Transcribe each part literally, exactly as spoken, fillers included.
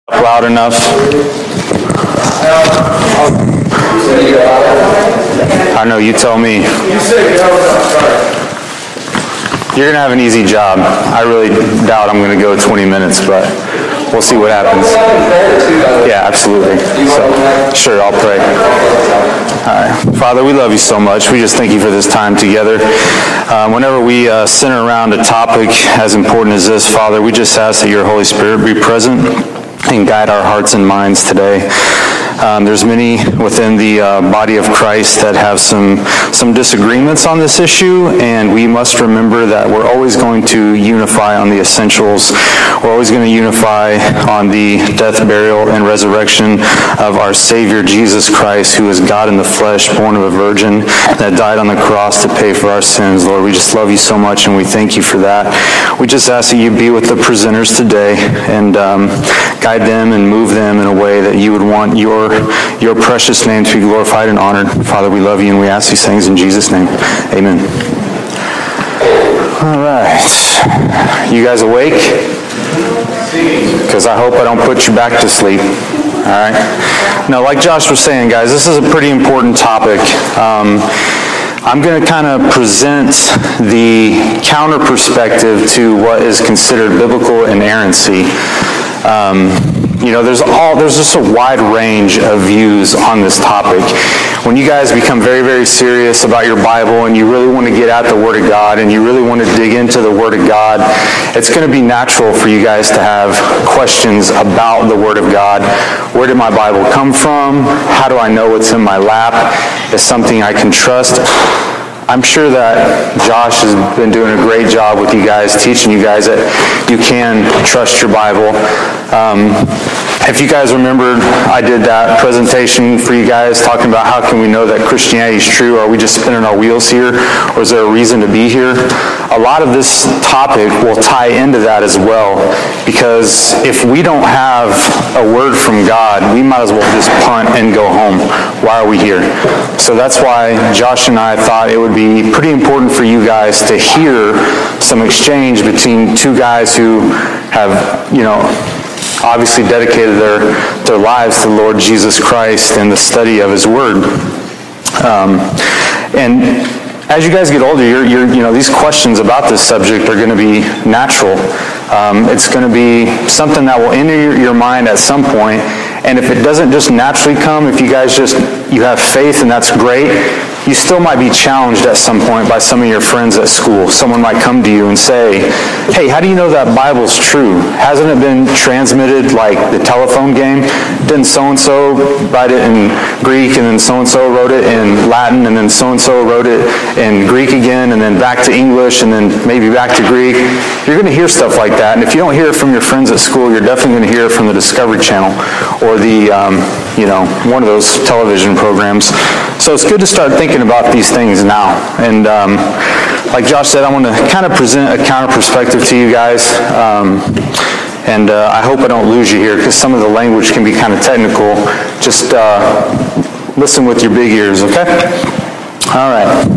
Loud enough? I know, you tell me. You're going to have an easy job. I really doubt I'm going to go twenty minutes, but we'll see what happens. Yeah, absolutely. So, sure, I'll pray. All right. Father, we love you so much. We just thank you for this time together. Um, whenever we uh, center around a topic as important as this, Father, we just ask that your Holy Spirit be present and guide our hearts and minds today. Um, there's many within the uh, body of Christ that have some some disagreements on this issue, and we must remember that we're always going to unify on the essentials. We're always going to unify on the death, burial, and resurrection of our Savior, Jesus Christ, who is God in the flesh, born of a virgin, that died on the cross to pay for our sins. Lord, we just love you so much, and we thank you for that. We just ask that you be with the presenters today and um, guide them and move them in a way that you would want your your precious name to be glorified and honored. Father, we love you and we ask these things in Jesus' name. Amen. All right. You guys awake? Because I hope I don't put you back to sleep. All right. Now, like Josh was saying, guys, this is a pretty important topic. Um, I'm going to kind of present the counter perspective to what is considered biblical inerrancy. Um, you know, there's all there's just a wide range of views on this topic. When you guys become very, very serious about your Bible and you really want to get at the Word of God and you really want to dig into the Word of God, it's going to be natural for you guys to have questions about the Word of God. Where did my Bible come from? How do I know what's in my lap? Is something I can trust? I'm sure that Josh has been doing a great job with you guys, teaching you guys that you can trust your Bible. Um, if you guys remember, I did that presentation for you guys talking about how can we know that Christianity is true? Are we just spinning our wheels here? Or is there a reason to be here? A lot of this topic will tie into that as well, because if we don't have a word from God, we might as well just punt and go home. Why are we here? So that's why Josh and I thought it would be pretty important for you guys to hear some exchange between two guys who have, you know, obviously dedicated their, their lives to the Lord Jesus Christ and the study of His Word. Um, and as you guys get older, you're, you're, you know, these questions about this subject are going to be natural. Um, it's going to be something that will enter your, your mind at some point. And if it doesn't just naturally come, if you guys just, you have faith and that's great, you still might be challenged at some point by some of your friends at school. Someone might come to you and say, hey, how do you know that Bible's true? Hasn't it been transmitted like the telephone game? Didn't so-and-so write it in Greek and then so-and-so wrote it in Latin and then so-and-so wrote it in Greek again and then back to English and then maybe back to Greek? You're going to hear stuff like that. And if you don't hear it from your friends at school, you're definitely going to hear it from the Discovery Channel or the, um, you know, one of those television programs. So it's good to start thinking about these things now. And um, like Josh said, I want to kind of present a counter perspective to you guys. Um, and uh, I hope I don't lose you here because some of the language can be kind of technical. Just uh, listen with your big ears, okay? All right.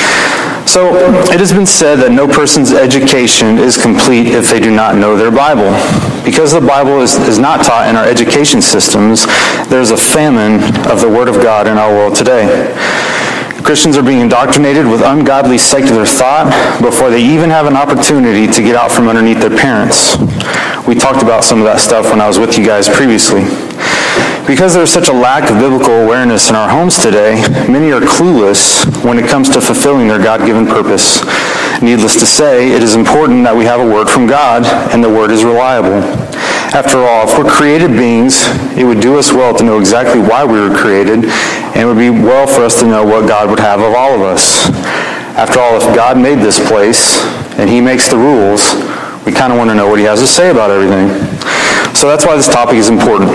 So it has been said that no person's education is complete if they do not know their Bible. Because the Bible is, is not taught in our education systems, there's a famine of the Word of God in our world today. Christians are being indoctrinated with ungodly secular thought before they even have an opportunity to get out from underneath their parents. We talked about some of that stuff when I was with you guys previously. Because there's such a lack of biblical awareness in our homes today, many are clueless when it comes to fulfilling their God-given purpose. Needless to say, it is important that we have a word from God, and the word is reliable. After all, if we're created beings, it would do us well to know exactly why we were created, and it would be well for us to know what God would have of all of us. After all, if God made this place, and He makes the rules, we kind of want to know what He has to say about everything. So that's why this topic is important.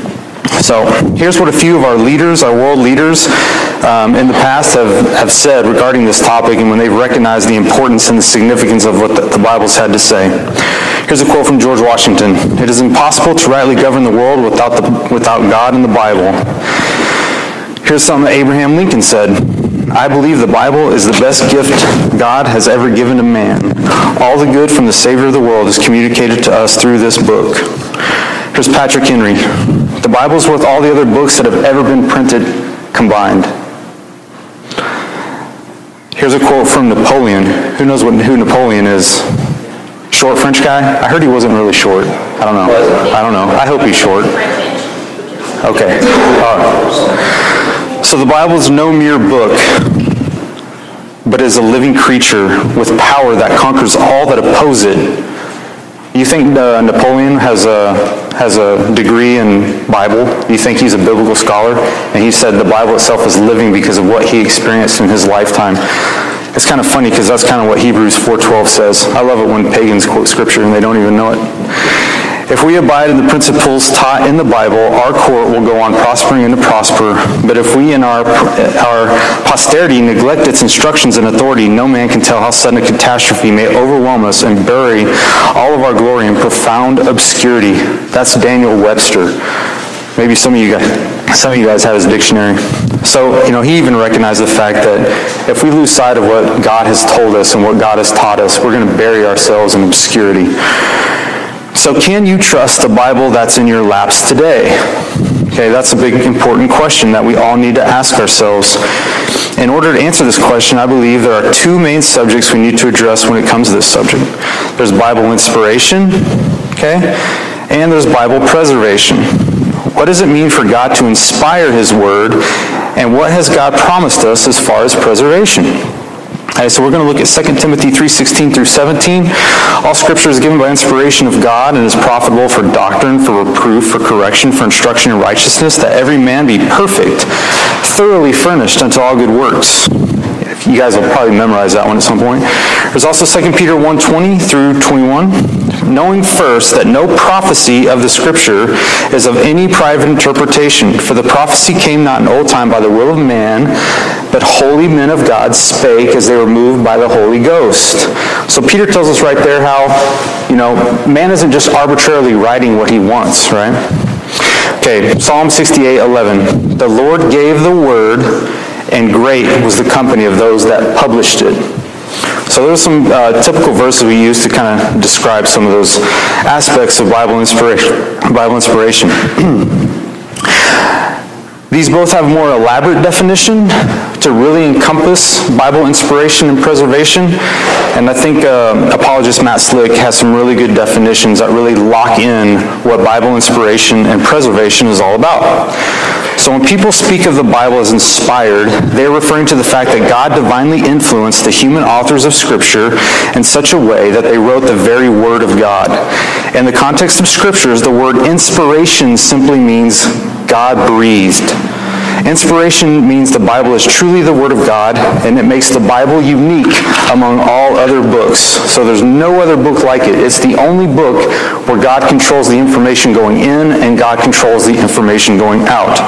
So here's what a few of our leaders, our world leaders, um, in the past have, have said regarding this topic and when they've recognized the importance and the significance of what the, the Bible's had to say. Here's a quote from George Washington. It is impossible to rightly govern the world without, the, without God and the Bible. Here's something that Abraham Lincoln said. I believe the Bible is the best gift God has ever given to man. All the good from the Savior of the world is communicated to us through this book. Here's Patrick Henry. The Bible is worth all the other books that have ever been printed combined. Here's a quote from Napoleon. Who knows what who Napoleon is? Short French guy? I heard he wasn't really short. I don't know. I don't know. I hope he's short. Okay. Uh, so the Bible is no mere book, but is a living creature with power that conquers all that oppose it. You think uh, Napoleon has a has a degree in Bible? You think he's a biblical scholar? And he said the Bible itself is living because of what he experienced in his lifetime. It's kind of funny because that's kind of what Hebrews four twelve says. I love it when pagans quote scripture and they don't even know it. If we abide in the principles taught in the Bible, our court will go on prospering and to prosper. But if we in our our posterity neglect its instructions and authority, no man can tell how sudden a catastrophe may overwhelm us and bury all of our glory in profound obscurity. That's Daniel Webster. Maybe some of you guys, some of you guys have his dictionary. So, you know, he even recognized the fact that if we lose sight of what God has told us and what God has taught us, we're going to bury ourselves in obscurity. So can you trust the Bible that's in your laps today? Okay, that's a big important question that we all need to ask ourselves. In order to answer this question, I believe there are two main subjects we need to address when it comes to this subject. There's Bible inspiration, okay, and there's Bible preservation. What does it mean for God to inspire His Word, and what has God promised us as far as preservation? Okay, so we're going to look at Second Timothy three sixteen through seventeen. All Scripture is given by inspiration of God and is profitable for doctrine, for reproof, for correction, for instruction in righteousness, that every man be perfect, thoroughly furnished unto all good works. You guys will probably memorize that one at some point. There's also Second Peter one twenty through twenty-one. Knowing first that no prophecy of the Scripture is of any private interpretation, for the prophecy came not in old time by the will of man, but holy men of God spake as they were moved by the Holy Ghost. So Peter tells us right there how, you know, man isn't just arbitrarily writing what he wants, right? Okay, Psalm sixty-eight eleven. The Lord gave the word, and great was the company of those that published it. So there's some uh, typical verses we use to kind of describe some of those aspects of Bible inspiration. Bible inspiration. These both have more elaborate definition to really encompass Bible inspiration and preservation. And I think uh, apologist Matt Slick has some really good definitions that really lock in what Bible inspiration and preservation is all about. So when people speak of the Bible as inspired, they're referring to the fact that God divinely influenced the human authors of Scripture in such a way that they wrote the very Word of God. In the context of Scriptures, the word inspiration simply means God breathed. Inspiration means the Bible is truly the Word of God, and it makes the Bible unique among all other books. So there's no other book like it. It's the only book where God controls the information going in and God controls the information going out.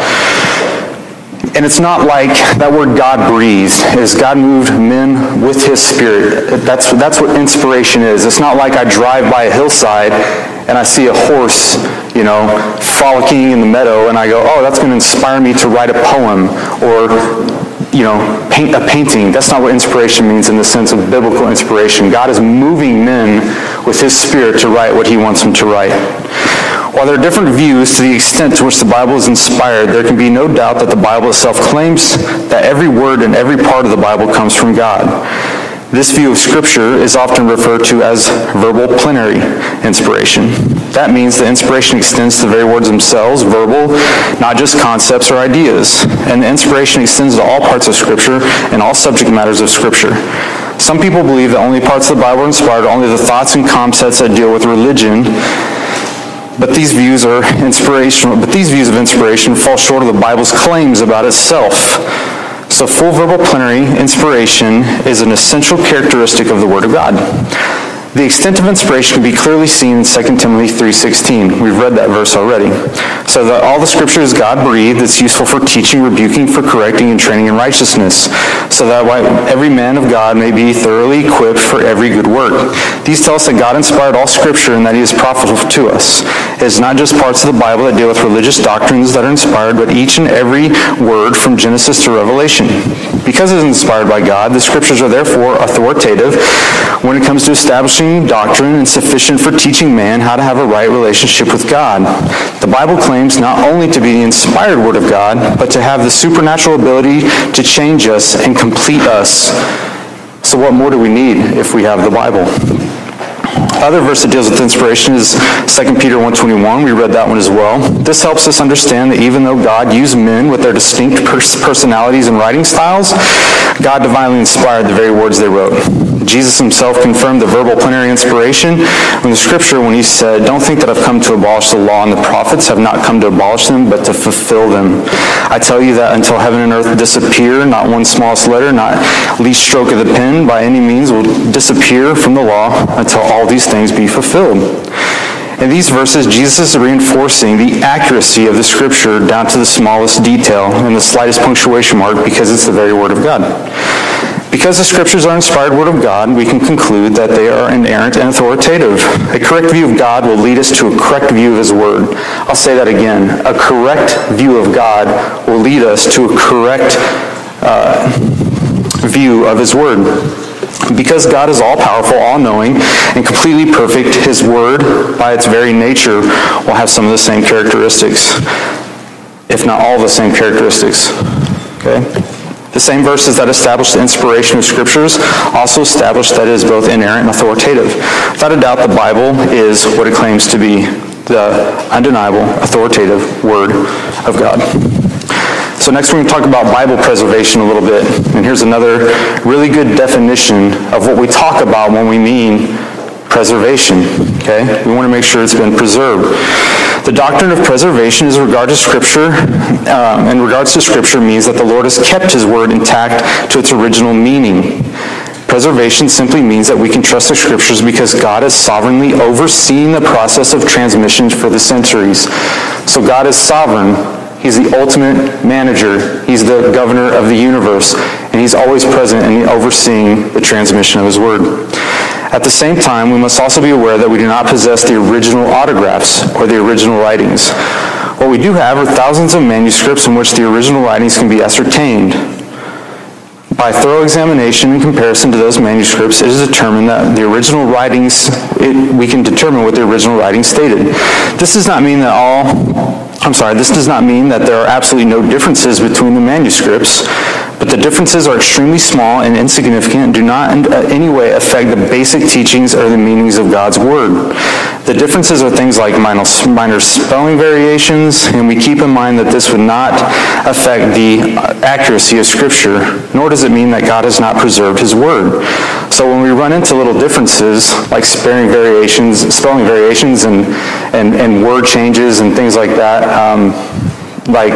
And it's not like that word God breathed. It's God moved men with His Spirit. That's, that's what inspiration is. It's not like I drive by a hillside and I see a horse, you know, frolicking in the meadow, and I go, oh, that's going to inspire me to write a poem or, you know, paint a painting. That's not what inspiration means in the sense of biblical inspiration. God is moving men with His Spirit to write what He wants them to write. While there are different views to the extent to which the Bible is inspired, there can be no doubt that the Bible itself claims that every word and every part of the Bible comes from God. This view of Scripture is often referred to as verbal plenary inspiration. That means the inspiration extends to the very words themselves, verbal, not just concepts or ideas. And the inspiration extends to all parts of Scripture and all subject matters of Scripture. Some people believe that only parts of the Bible are inspired, only the thoughts and concepts that deal with religion. But these views are inspirational. But these views of inspiration fall short of the Bible's claims about itself. So full verbal plenary inspiration is an essential characteristic of the Word of God. The extent of inspiration can be clearly seen in Second Timothy three sixteen. We've read that verse already. So that all the Scripture is God-breathed. It's useful for teaching, rebuking, for correcting, and training in righteousness, so so that every man of God may be thoroughly equipped for every good work. These tell us that God inspired all Scripture and that he is profitable to us. It is not just parts of the Bible that deal with religious doctrines that are inspired, but each and every word from Genesis to Revelation. Because it is inspired by God, the Scriptures are therefore authoritative when it comes to establishing doctrine and sufficient for teaching man how to have a right relationship with God. The Bible claims not only to be the inspired Word of God, but to have the supernatural ability to change us and complete us. So what more do we need if we have the Bible? Other verse that deals with inspiration is Second Peter one twenty-one. We read that one as well. This helps us understand that even though God used men with their distinct pers- personalities and writing styles, God divinely inspired the very words they wrote. Jesus himself confirmed the verbal plenary inspiration in the Scripture when he said, "Don't think that I've come to abolish the law and the prophets. Have not come to abolish them, but to fulfill them. I tell you that until heaven and earth disappear, not one smallest letter, not least stroke of the pen by any means will disappear from the law until all these things be fulfilled." In these verses, Jesus is reinforcing the accuracy of the Scripture down to the smallest detail and the slightest punctuation mark because it's the very Word of God. Because the Scriptures are inspired Word of God, we can conclude that they are inerrant and authoritative. A correct view of God will lead us to a correct view of his Word. I'll say that again. A correct view of God will lead us to a correct uh, view of his Word. Because God is all-powerful, all-knowing, and completely perfect, his Word, by its very nature, will have some of the same characteristics, if not all the same characteristics. Okay? The same verses that establish the inspiration of Scriptures also establish that it is both inerrant and authoritative. Without a doubt, the Bible is what it claims to be, the undeniable, authoritative Word of God. So next we're going to talk about Bible preservation a little bit. And here's another really good definition of what we talk about when we mean preservation. Okay? We want to make sure it's been preserved. The doctrine of preservation is regard to Scripture, um, in regards to Scripture means that the Lord has kept his Word intact to its original meaning. Preservation simply means that we can trust the Scriptures because God has sovereignly overseen the process of transmission for the centuries. So God is sovereign. He's the ultimate manager. He's the governor of the universe. And he's always present and overseeing the transmission of his Word. At the same time, we must also be aware that we do not possess the original autographs or the original writings. What we do have are thousands of manuscripts in which the original writings can be ascertained. By thorough examination and comparison to those manuscripts, it is determined that the original writings, it, we can determine what the original writings stated. This does not mean that all, I'm sorry, this does not mean that there are absolutely no differences between the manuscripts, but the differences are extremely small and insignificant and do not in any way affect the basic teachings or the meanings of God's Word. The differences are things like minor, minor spelling variations, and we keep in mind that this would not affect the accuracy of Scripture, nor does it mean that God has not preserved his Word. So when we run into little differences, like spelling variations, spelling variations and, and, and word changes and things like that, um, like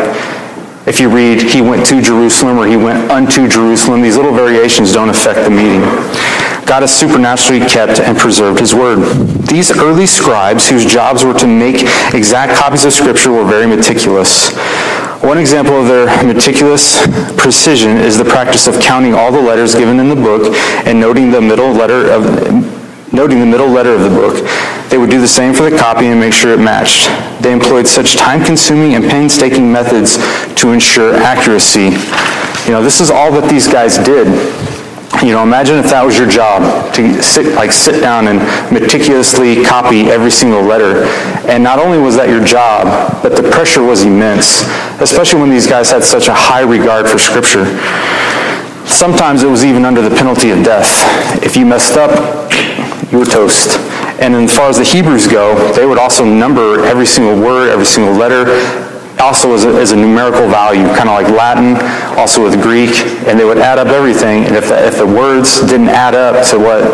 if you read, he went to Jerusalem or he went unto Jerusalem, these little variations don't affect the meaning. God has supernaturally kept and preserved his Word. These early scribes, whose jobs were to make exact copies of Scripture, were very meticulous. One example of their meticulous precision is the practice of counting all the letters given in the book and noting the middle letter of noting the middle letter of the book. They would do the same for the copy and make sure it matched. They employed such time-consuming and painstaking methods to ensure accuracy. You know, this is all that these guys did. You know, imagine if that was your job, to sit, like sit down and meticulously copy every single letter. And not only was that your job, but the pressure was immense, especially when these guys had such a high regard for Scripture. Sometimes it was even under the penalty of death. If you messed up, you were toast. And as far as the Hebrews go, they would also number every single word, every single letter, also as a, as a numerical value, kind of like Latin, also with Greek, and they would add up everything, and if the, if the words didn't add up to what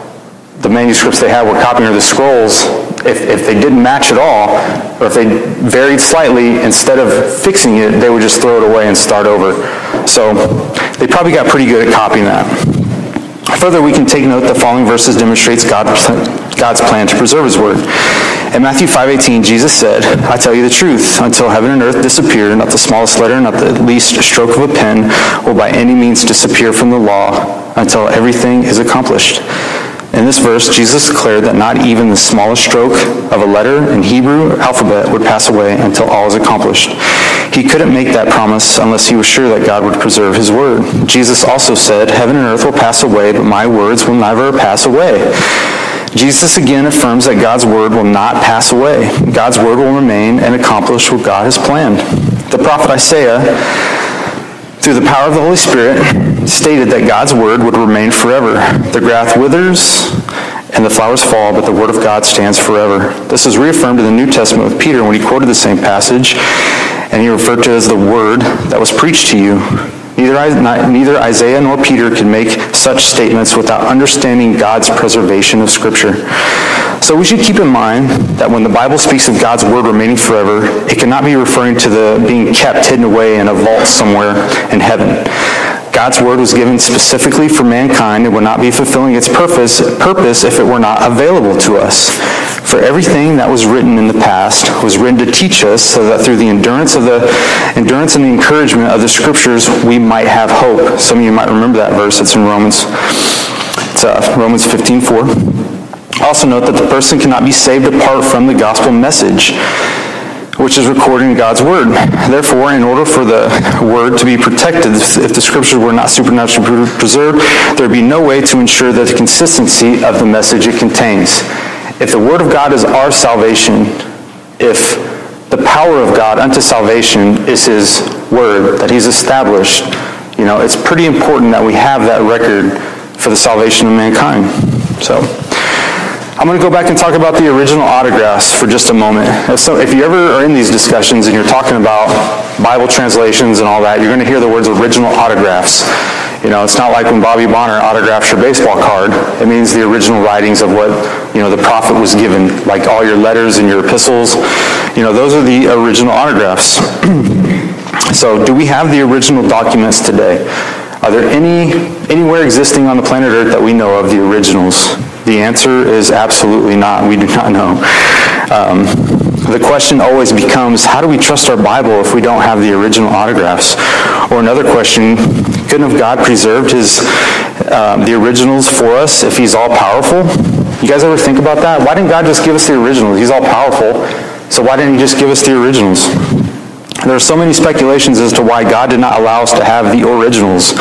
the manuscripts they had were copying or the scrolls, if, if they didn't match at all, or if they varied slightly, instead of fixing it, they would just throw it away and start over. So they probably got pretty good at copying that. Further, we can take note the following verses demonstrates God, God's plan to preserve his word. In Matthew five eighteen, Jesus said, I tell you the truth, until heaven and earth disappear, not the smallest letter, not the least stroke of a pen will by any means disappear from the law until everything is accomplished. In this verse, Jesus declared that not even the smallest stroke of a letter in Hebrew alphabet would pass away until all is accomplished. He couldn't make that promise unless he was sure that God would preserve his word. Jesus also said, heaven and earth will pass away, but my words will never pass away. Jesus again affirms that God's word will not pass away. God's word will remain and accomplish what God has planned. The prophet Isaiah, through the power of the Holy Spirit, stated that God's word would remain forever. The grass withers and the flowers fall, but the word of God stands forever. This is reaffirmed in the New Testament with Peter when he quoted the same passage, and he referred to it as the word that was preached to you. Neither, neither Isaiah nor Peter can make such statements without understanding God's preservation of Scripture. So we should keep in mind that when the Bible speaks of God's word remaining forever, it cannot be referring to the being kept hidden away in a vault somewhere in heaven. God's word was given specifically for mankind and would not be fulfilling its purpose, purpose if it were not available to us. For everything that was written in the past was written to teach us, so that through the endurance of the endurance and the encouragement of the Scriptures, we might have hope. Some of you might remember that verse. It's in Romans. It's uh, Romans fifteen four. Also note that the person cannot be saved apart from the gospel message, which is recorded in God's word. Therefore, in order for the word to be protected, if the Scriptures were not supernaturally preserved, there would be no way to ensure the consistency of the message it contains. If the word of God is our salvation, if the power of God unto salvation is his word that he's established, you know, it's pretty important that we have that record for the salvation of mankind. So, I'm going to go back and talk about the original autographs for just a moment. So if you ever are in these discussions and you're talking about Bible translations and all that, you're going to hear the words original autographs. You know, it's not like when Bobby Bonner autographs your baseball card. It means the original writings of what, you know, the prophet was given, like all your letters and your epistles. You know, those are the original autographs. So do we have the original documents today? Are there any anywhere existing on the planet Earth that we know of the originals? The answer is absolutely not. We do not know. Um, the question always becomes, how do we trust our Bible if we don't have the original autographs? Or another question, couldn't have God preserved his um, the originals for us if he's all-powerful? You guys ever think about that? Why didn't God just give us the originals? He's all-powerful, so why didn't he just give us the originals? There are so many speculations as to why God did not allow us to have the originals.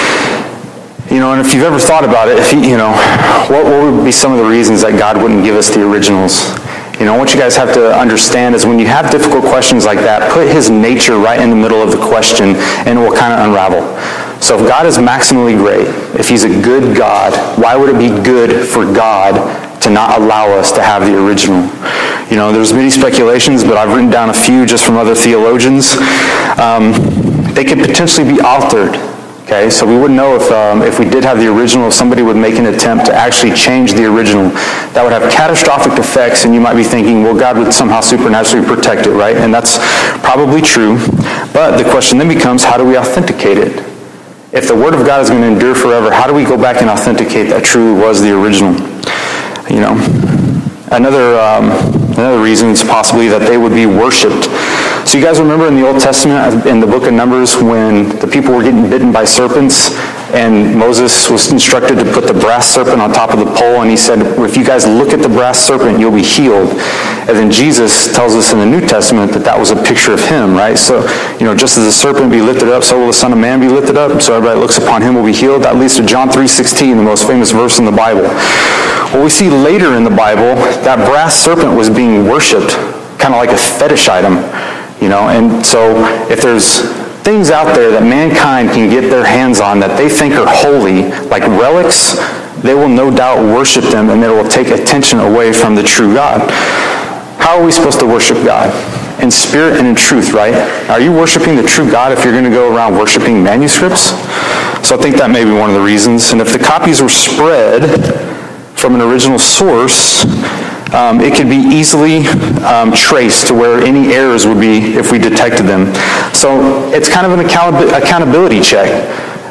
You know, and if you've ever thought about it, if he, you know, what, what would be some of the reasons that God wouldn't give us the originals? You know, what you guys have to understand is when you have difficult questions like that, put his nature right in the middle of the question and it will kind of unravel. So if God is maximally great, if he's a good God, why would it be good for God to not allow us to have the original? You know, there's many speculations, but I've written down a few just from other theologians. Um, they could potentially be altered. Okay, so we wouldn't know if um, if we did have the original, if somebody would make an attempt to actually change the original. That would have catastrophic effects, and you might be thinking, well, God would somehow supernaturally protect it, right? And that's probably true. But the question then becomes, how do we authenticate it? If the Word of God is going to endure forever, how do we go back and authenticate that truly was the original? You know, another um, another reason is possibly that they would be worshipped. So you guys remember in the Old Testament, in the book of Numbers, when the people were getting bitten by serpents, and Moses was instructed to put the brass serpent on top of the pole, and he said, if you guys look at the brass serpent, you'll be healed. And then Jesus tells us in the New Testament that that was a picture of him, right? So, you know, just as the serpent be lifted up, so will the Son of Man be lifted up. So everybody that looks upon him will be healed. That leads to John three sixteen, the most famous verse in the Bible. Well, we see later in the Bible that brass serpent was being worshipped, kind of like a fetish item. You know, and so if there's things out there that mankind can get their hands on that they think are holy, like relics, they will no doubt worship them, and it will take attention away from the true God. How are we supposed to worship God? In spirit and in truth, right? Are you worshiping the true God if you're going to go around worshiping manuscripts? So I think that may be one of the reasons. And if the copies were spread from an original source, Um, it could be easily um, traced to where any errors would be if we detected them. So it's kind of an account- accountability check.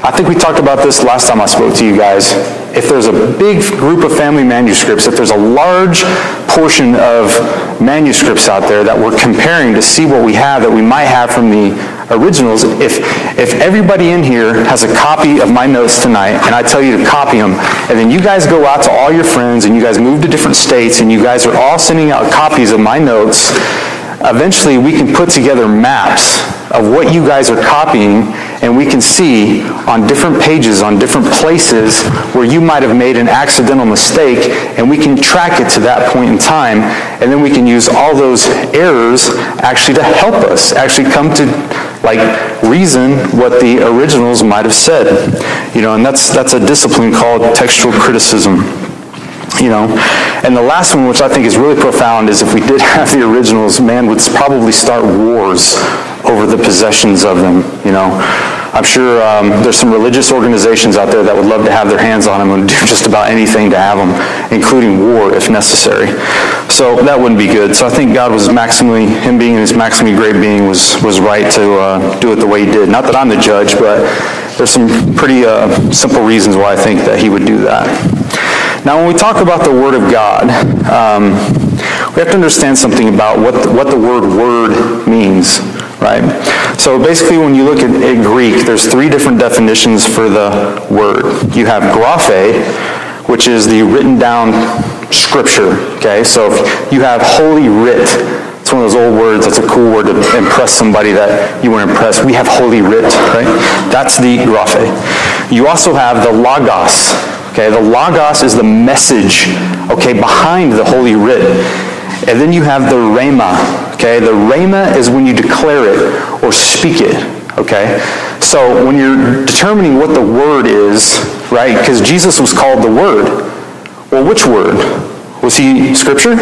I think we talked about this last time I spoke to you guys. If there's a big group of family manuscripts, if there's a large portion of manuscripts out there that we're comparing to see what we have that we might have from the originals, if if everybody in here has a copy of my notes tonight, and I tell you to copy them, and then you guys go out to all your friends, and you guys move to different states, and you guys are all sending out copies of my notes, eventually we can put together maps of what you guys are copying, and we can see on different pages, on different places, where you might have made an accidental mistake, and we can track it to that point in time, and then we can use all those errors actually to help us actually come to like reason what the originals might have said. You know, and that's that's a discipline called textual criticism. You know, and the last one, which I think is really profound, is if we did have the originals, man would probably start wars over the possessions of them. You know, I'm sure um, there's some religious organizations out there that would love to have their hands on them and do just about anything to have them, including war if necessary. So that wouldn't be good. So I think God was maximally, him being in his maximally great being, was was right to uh, do it the way he did. Not that I'm the judge, but there's some pretty uh, simple reasons why I think that he would do that. Now, when we talk about the Word of God, um, we have to understand something about what the, what the word word means, right? So basically, when you look at, at Greek, there's three different definitions for the word. You have graphe, which is the written down scripture, okay? So if you have holy writ, it's one of those old words, that's a cool word to impress somebody that you want to impress. We have holy writ, right? That's the graphe. You also have the logos. Okay, the logos is the message, okay, behind the holy writ. And then you have the rhema. Okay, the rhema is when you declare it or speak it. Okay, so when you're determining what the word is, right, because Jesus was called the Word. Well, which word? Was he Scripture?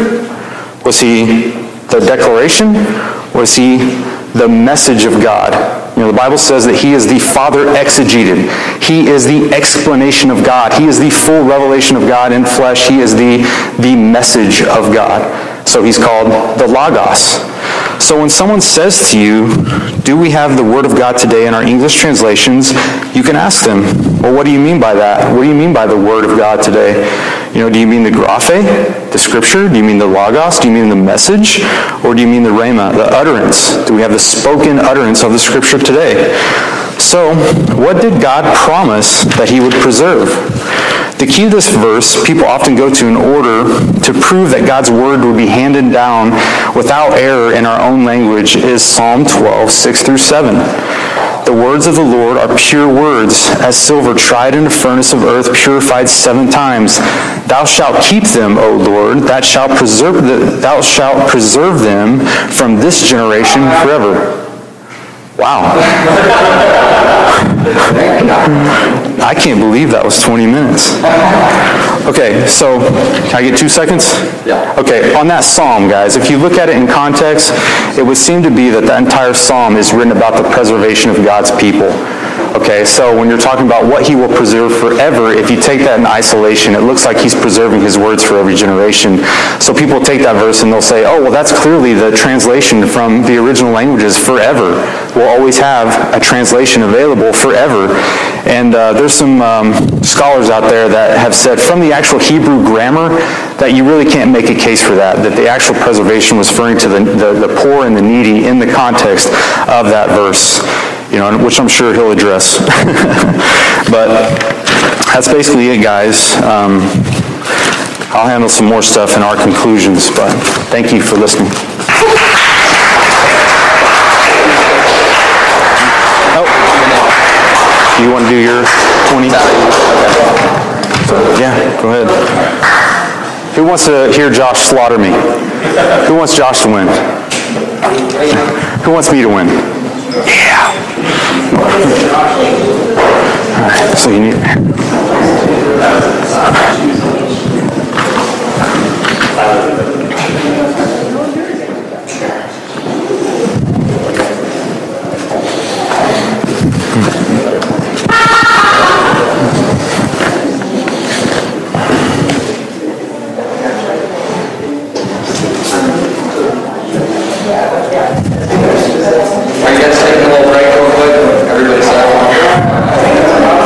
Was he the declaration? Was he the message of God? You know, the Bible says that he is the Father exegeted. He is the explanation of God. He is the full revelation of God in flesh. He is the, the message of God. So he's called the Logos. So when someone says to you, do we have the Word of God today in our English translations, you can ask them, well, what do you mean by that? What do you mean by the Word of God today? You know, do you mean the graphe, the Scripture? Do you mean the Logos? Do you mean the message? Or do you mean the rhema, the utterance? Do we have the spoken utterance of the Scripture today? So, what did God promise that he would preserve? The key to this verse, people often go to in order to prove that God's word would be handed down without error in our own language, is Psalm twelve, six through seven. The words of the Lord are pure words, as silver tried in a furnace of earth, purified seven times. Thou shalt keep them, O Lord. Thou shalt preserve, the, thou shalt preserve them from this generation forever. Wow. I can't believe that was twenty minutes. Okay, so can I get two seconds? Yeah. Okay, on that psalm, guys, if you look at it in context, it would seem to be that the entire psalm is written about the preservation of God's people. Okay, so when you're talking about what he will preserve forever, if you take that in isolation, it looks like he's preserving his words for every generation. So people take that verse and they'll say, oh, well, that's clearly the translation from the original languages, forever. We'll always have a translation available forever. And uh, there's some um, scholars out there that have said from the actual Hebrew grammar that you really can't make a case for that, that the actual preservation was referring to the, the, the poor and the needy in the context of that verse. You know, which I'm sure he'll address. But that's basically it, guys. Um, I'll handle some more stuff in our conclusions, but thank you for listening. Oh, do you want to do your twenty? Yeah, go ahead. Who wants to hear Josh slaughter me? Who wants Josh to win? Who wants me to win? Yeah. All right, so you need... Are you guys taking a little break real quick? Everybody settle.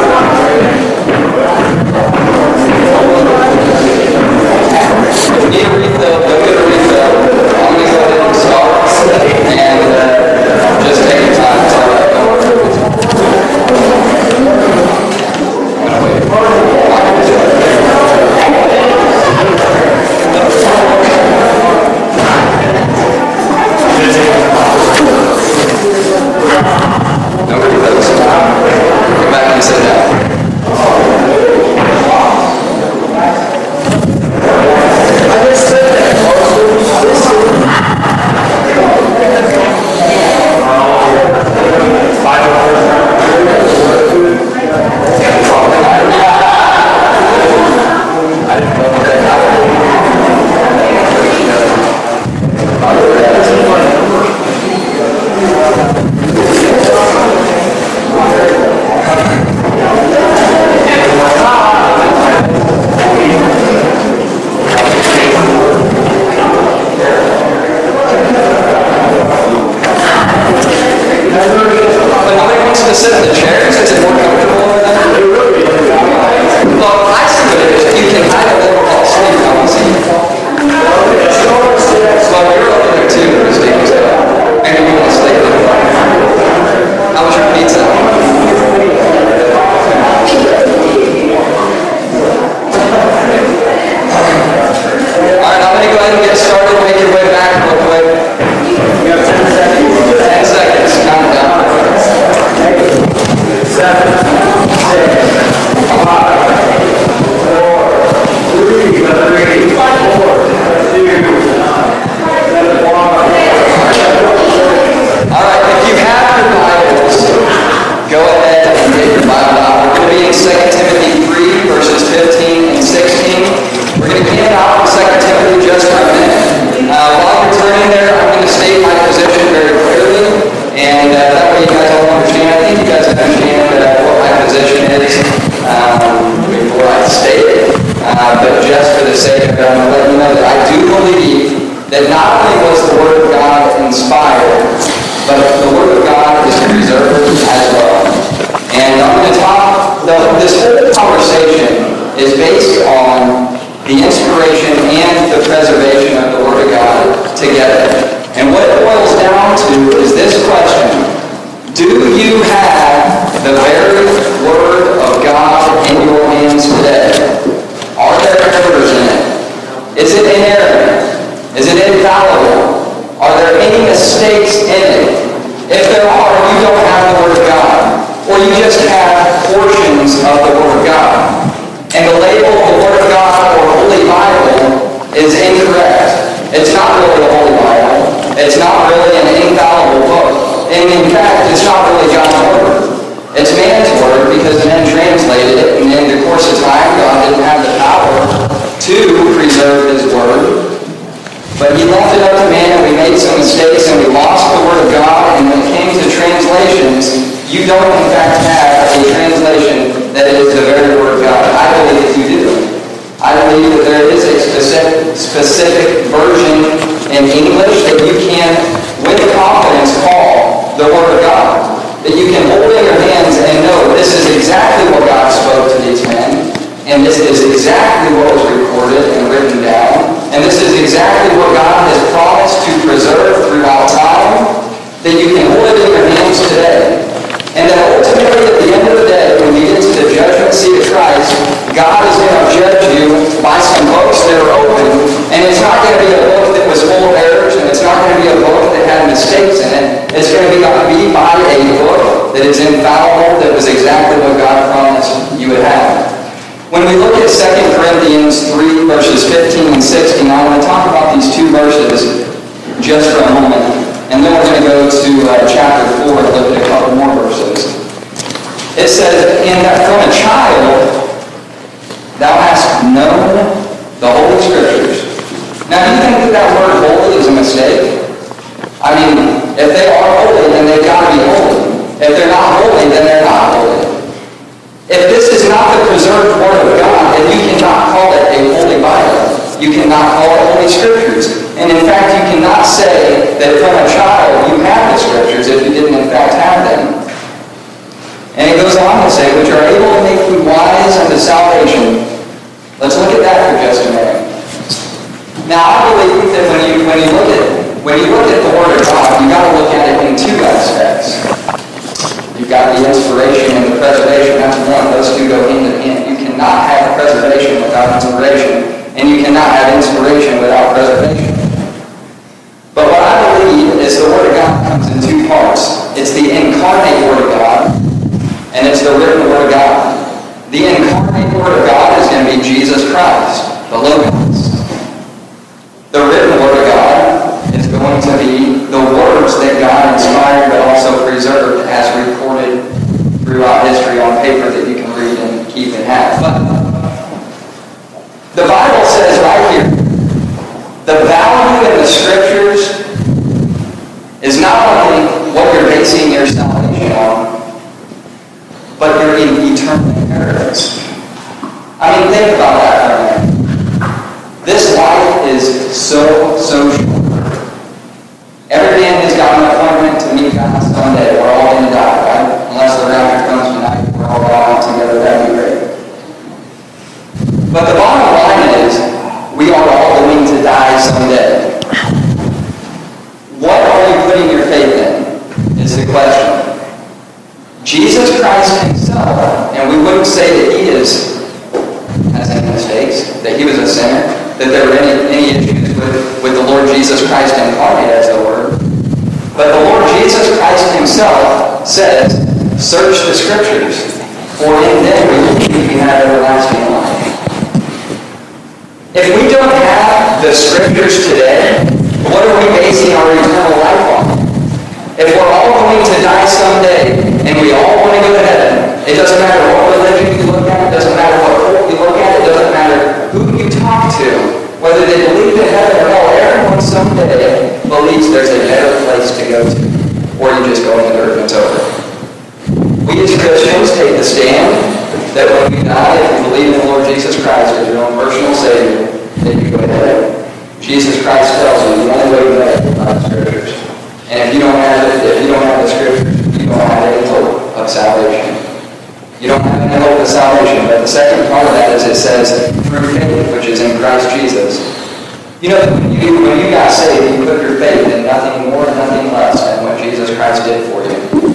The value in the scriptures is not only what you're basing your salvation on, but you're in eternal inheritance. I mean, think about that for a minute. This life is so, so short. Every man has got an appointment to meet God someday. We're all going to die, right? Unless the rapture comes tonight, we're all going out together. That'd be great. But the bottom line is, we are all going to die someday. What are you putting your faith in, is the question. Jesus Christ himself, and we wouldn't say that he is, has any mistakes, that he was a sinner, that there were any, any issues with, with the Lord Jesus Christ incarnate as the Word. But the Lord Jesus Christ himself says, search the Scriptures, for in them we believe we have everlasting life. If we don't have the Scriptures today, what are we basing our eternal life on? If we're all going to die someday, and we all want to go to heaven, it doesn't matter what religion you look at, it doesn't matter what cult you look at, it doesn't matter who you talk to, whether they believe in heaven or hell, everyone someday believes there's a better place to go to, or you just go into the earth and it's over. We as Christians take the stand that when we die, if you believe in the Lord Jesus Christ as your own personal Savior, then you go to heaven. Jesus Christ tells you the only way to heaven is by the Scriptures. And if you don't have it, if you don't have the Scriptures, you don't have any hope of salvation. You don't have any hope of salvation. But the second part of that is it says, through faith, which is in Christ Jesus. You know, when you, when you got saved, you put your faith in nothing more, nothing less than what Jesus Christ did for you.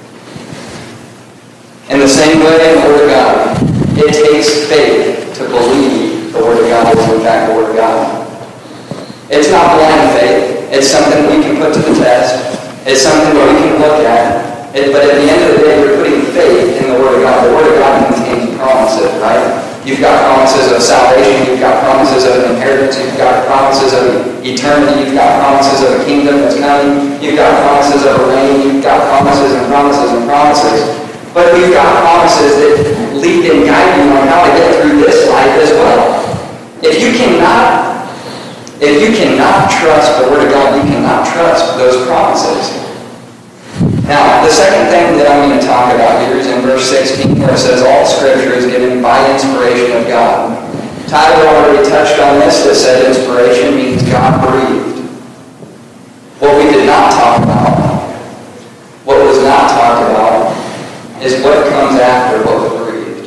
In the same way, in the Word of God, it takes faith to believe the Word of God is in fact the Word of God. It's not blind faith. It's something we can put to the test. It's something that we can look at. It, but at the end of the day, we're putting faith in the Word of God. The Word of God contains promises, right? You've got promises of salvation. You've got promises of an inheritance. You've got promises of eternity. You've got promises of a kingdom that's coming. You've got promises of a reign. You've got promises and promises and promises. But you've got promises that lead and guide you on how to get through this life as well. If you cannot If you cannot trust the Word of God, you cannot trust those promises. Now, the second thing that I'm going to talk about here is in verse sixteen, where it says, all Scripture is given by inspiration of God. Tyler already touched on this, that said inspiration means God-breathed. What we did not talk about, what was not talked about, is what comes after what was breathed.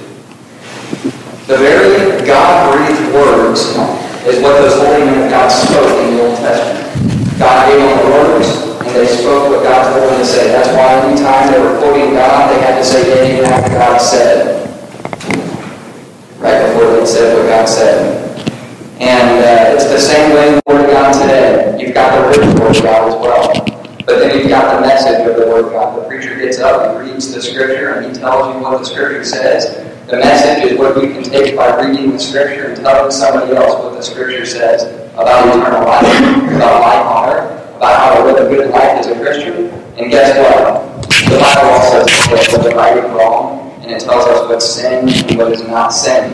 The very God-breathed words is what those holy men of God spoke in the Old Testament. God gave them the words, and they spoke what God told them to say. That's why any time they were quoting God, they had to say anything after God said. Right before they said what God said. And uh, it's the same way in the Word of God today. You've got the written Word of God as well. But then you've got the message of the Word of God. The preacher gets up, he reads the Scripture, and he tells you what the Scripture says. The message is what you can take by reading the Scripture and telling somebody else what the Scripture says about eternal life, about life on earth, about how to live a good life as a Christian. And guess what? The Bible also tells us what's right and wrong, and it tells us what's sin and what is not sin.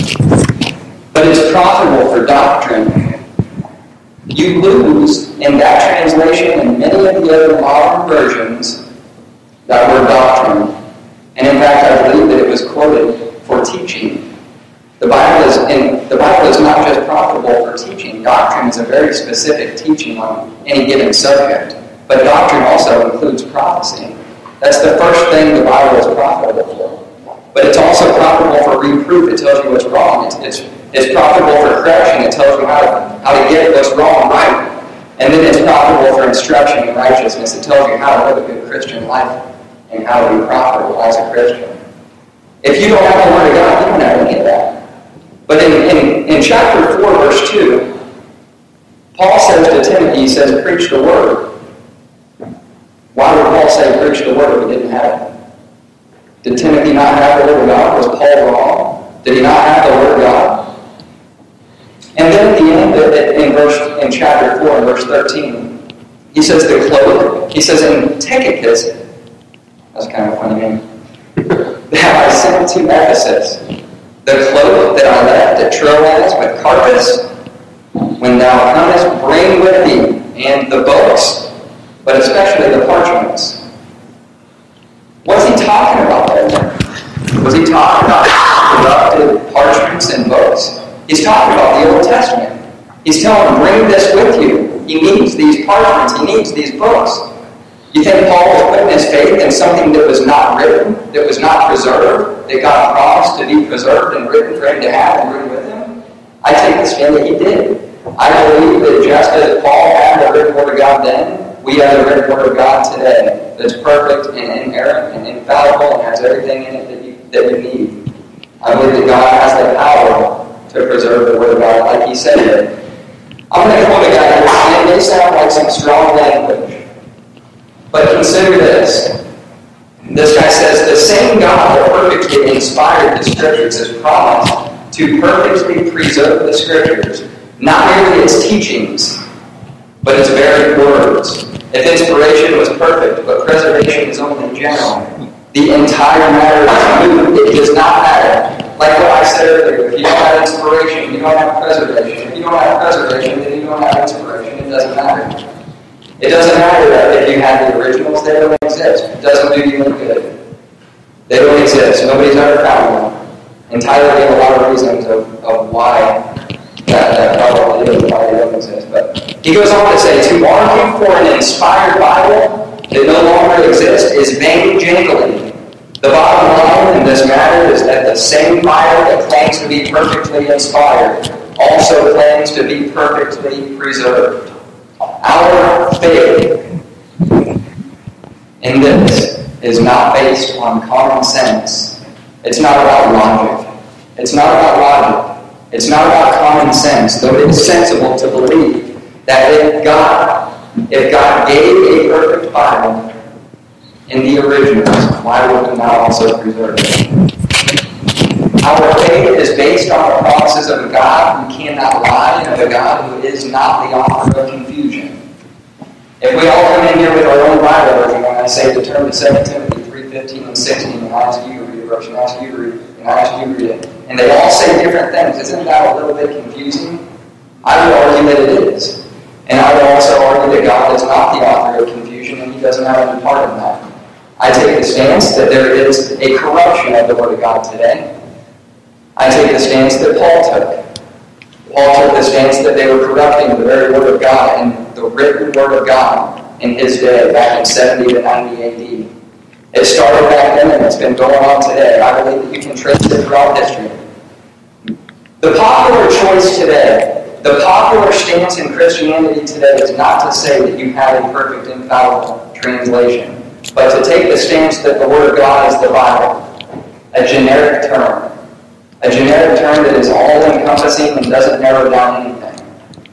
But it's profitable for doctrine. You lose in that translation and many of the other modern versions that word doctrine. And in fact, I believe that it was quoted for teaching. The Bible is in, the Bible is not just profitable for teaching. Doctrine is a very specific teaching on any given subject. But doctrine also includes prophecy. That's the first thing the Bible is profitable for. But it's also profitable for reproof. It tells you what's wrong. It's, it's, it's profitable for correction. It tells you how to, how to get what's wrong right. And then it's profitable for instruction in righteousness. It tells you how to live a good Christian life and how to be profitable as a Christian. If you don't have the Word of God, you don't have any of that. But in, in, in chapter four, verse two, Paul says to Timothy, he says, preach the Word. Why would Paul say preach the Word if he didn't have it? Did Timothy not have the Word of God? Was Paul wrong? Did he not have the Word of God? And then at the end of it, in verse in chapter four, in verse thirteen, he says the cloak, he says in Tychicus, that's kind of a funny name, that I sent to Ephesus, the cloak that I left at Troas with Carpus, when thou comest, bring with thee, and the books, but especially the parchments, He's talking about the Old Testament. He's telling him, bring this with you. He needs these parchments. He needs these books. You think Paul was putting his faith in something that was not written, that was not preserved, that God promised to be preserved and written for him to have and bring with him? I take the stand that he did. I believe that just as Paul had the written word of God then, we have the written word of God today that's perfect and inerrant and infallible and has everything in it that you, that you need. I believe that God has the power to preserve the word of God, like he said here. I'm going to quote a guy here, and it may sound like some strong language, but consider this. This guy says, the same God that perfectly inspired the Scriptures has promised to perfectly preserve the Scriptures, not merely its teachings, but its very words. If inspiration was perfect, but preservation is only general, the entire matter is moot. It does not matter. Like what I said earlier, if you don't have inspiration, you don't have preservation. If you don't have preservation, then you don't have inspiration. It doesn't matter. It doesn't matter that if you have the originals, they don't exist. It doesn't do you any good. They don't exist. Nobody's ever found one. Entirely a lot of reasons of, of why that, that probably is why they don't exist. But he goes on to say, to argue for an inspired Bible that no longer exists is vain jangling. The bottom line in this matter is that the same Bible that claims to be perfectly inspired also claims to be perfectly preserved. Our faith in this is not based on common sense. It's not about logic. It's not about logic. It's not about common sense, though it is sensible to believe that if God, if God gave a perfect Bible in the originals, why would we not also preserve it? Our faith is based on the promises of a God who cannot lie and of a God who is not the author of confusion. If we all come in here with our own Bible version, and I say to turn to Second Timothy three fifteen and sixteen, and I ask you to read it, and I ask you to read it, and I ask you to read it, and they all say different things, isn't that a little bit confusing? I would argue that it is. And I would also argue that God is not the author of confusion, and he doesn't have any part in that. I take the stance that there is a corruption of the Word of God today. I take the stance that Paul took. Paul took the stance that they were corrupting the very Word of God and the written Word of God in his day, back in seventy to ninety A D. It started back then and it's been going on today. I believe that you can trace it throughout history. The popular choice today, the popular stance in Christianity today is not to say that you have a perfect infallible translation, but to take the stance that the Word of God is the Bible, a generic term. A generic term that is all-encompassing and doesn't narrow down anything.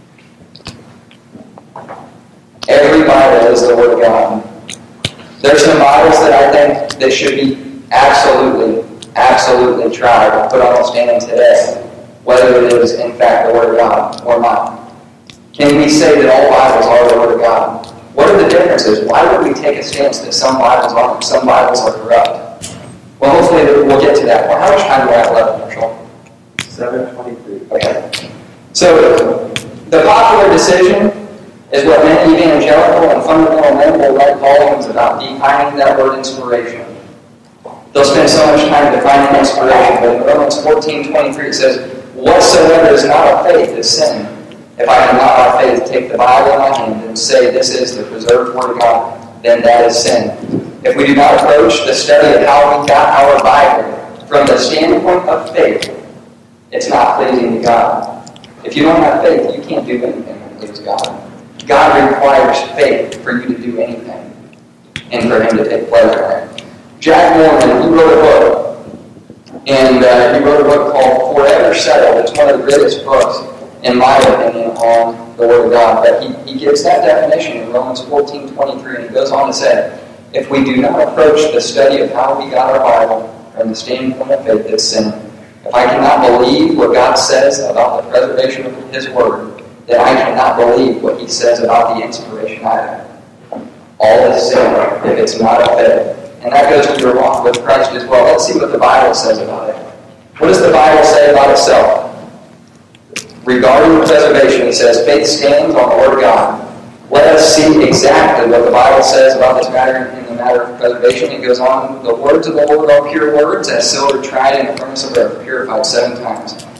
Every Bible is the Word of God. There's some Bibles that I think that should be absolutely, absolutely tried and put on the stand today, whether it is in fact the Word of God or not. Can we say that all Bibles are the Word of God? What are the differences? Why would we take a stance that some Bibles aren't, some Bibles are corrupt? Well, hopefully we'll get to that. Well, how much time do I have left, Marshall? seven twenty-three. Okay. So, the popular decision is what many evangelical and fundamental men will write volumes about defining that word inspiration. They'll spend so much time defining inspiration, but in Romans fourteen twenty-three it says, whatsoever is not of faith is sin. If I cannot by faith take the Bible in my hand and say this is the preserved Word of God, then that is sin. If we do not approach the study of how we got our Bible from the standpoint of faith, it's not pleasing to God. If you don't have faith, you can't do anything that pleases God. God requires faith for you to do anything and for Him to take pleasure in it. Jack Mormon, he wrote a book, and uh, he wrote a book called Forever Settled. It's one of the greatest books, in my opinion, on the Word of God. But he, he gives that definition in Romans fourteen twenty-three, and he goes on to say, if we do not approach the study of how we got our Bible from the standpoint of faith, it's sin. If I cannot believe what God says about the preservation of His Word, then I cannot believe what He says about the inspiration either. All is sin if it's not of faith. And that goes to your walk with Christ as well. Let's see what the Bible says about it. What does the Bible say about itself? Regarding preservation, he says, faith stands on the Word of God. Let us see exactly what the Bible says about this matter in the matter of preservation. It goes on, the words of the Lord are pure words, as silver tried in the furnace of earth, purified seven times.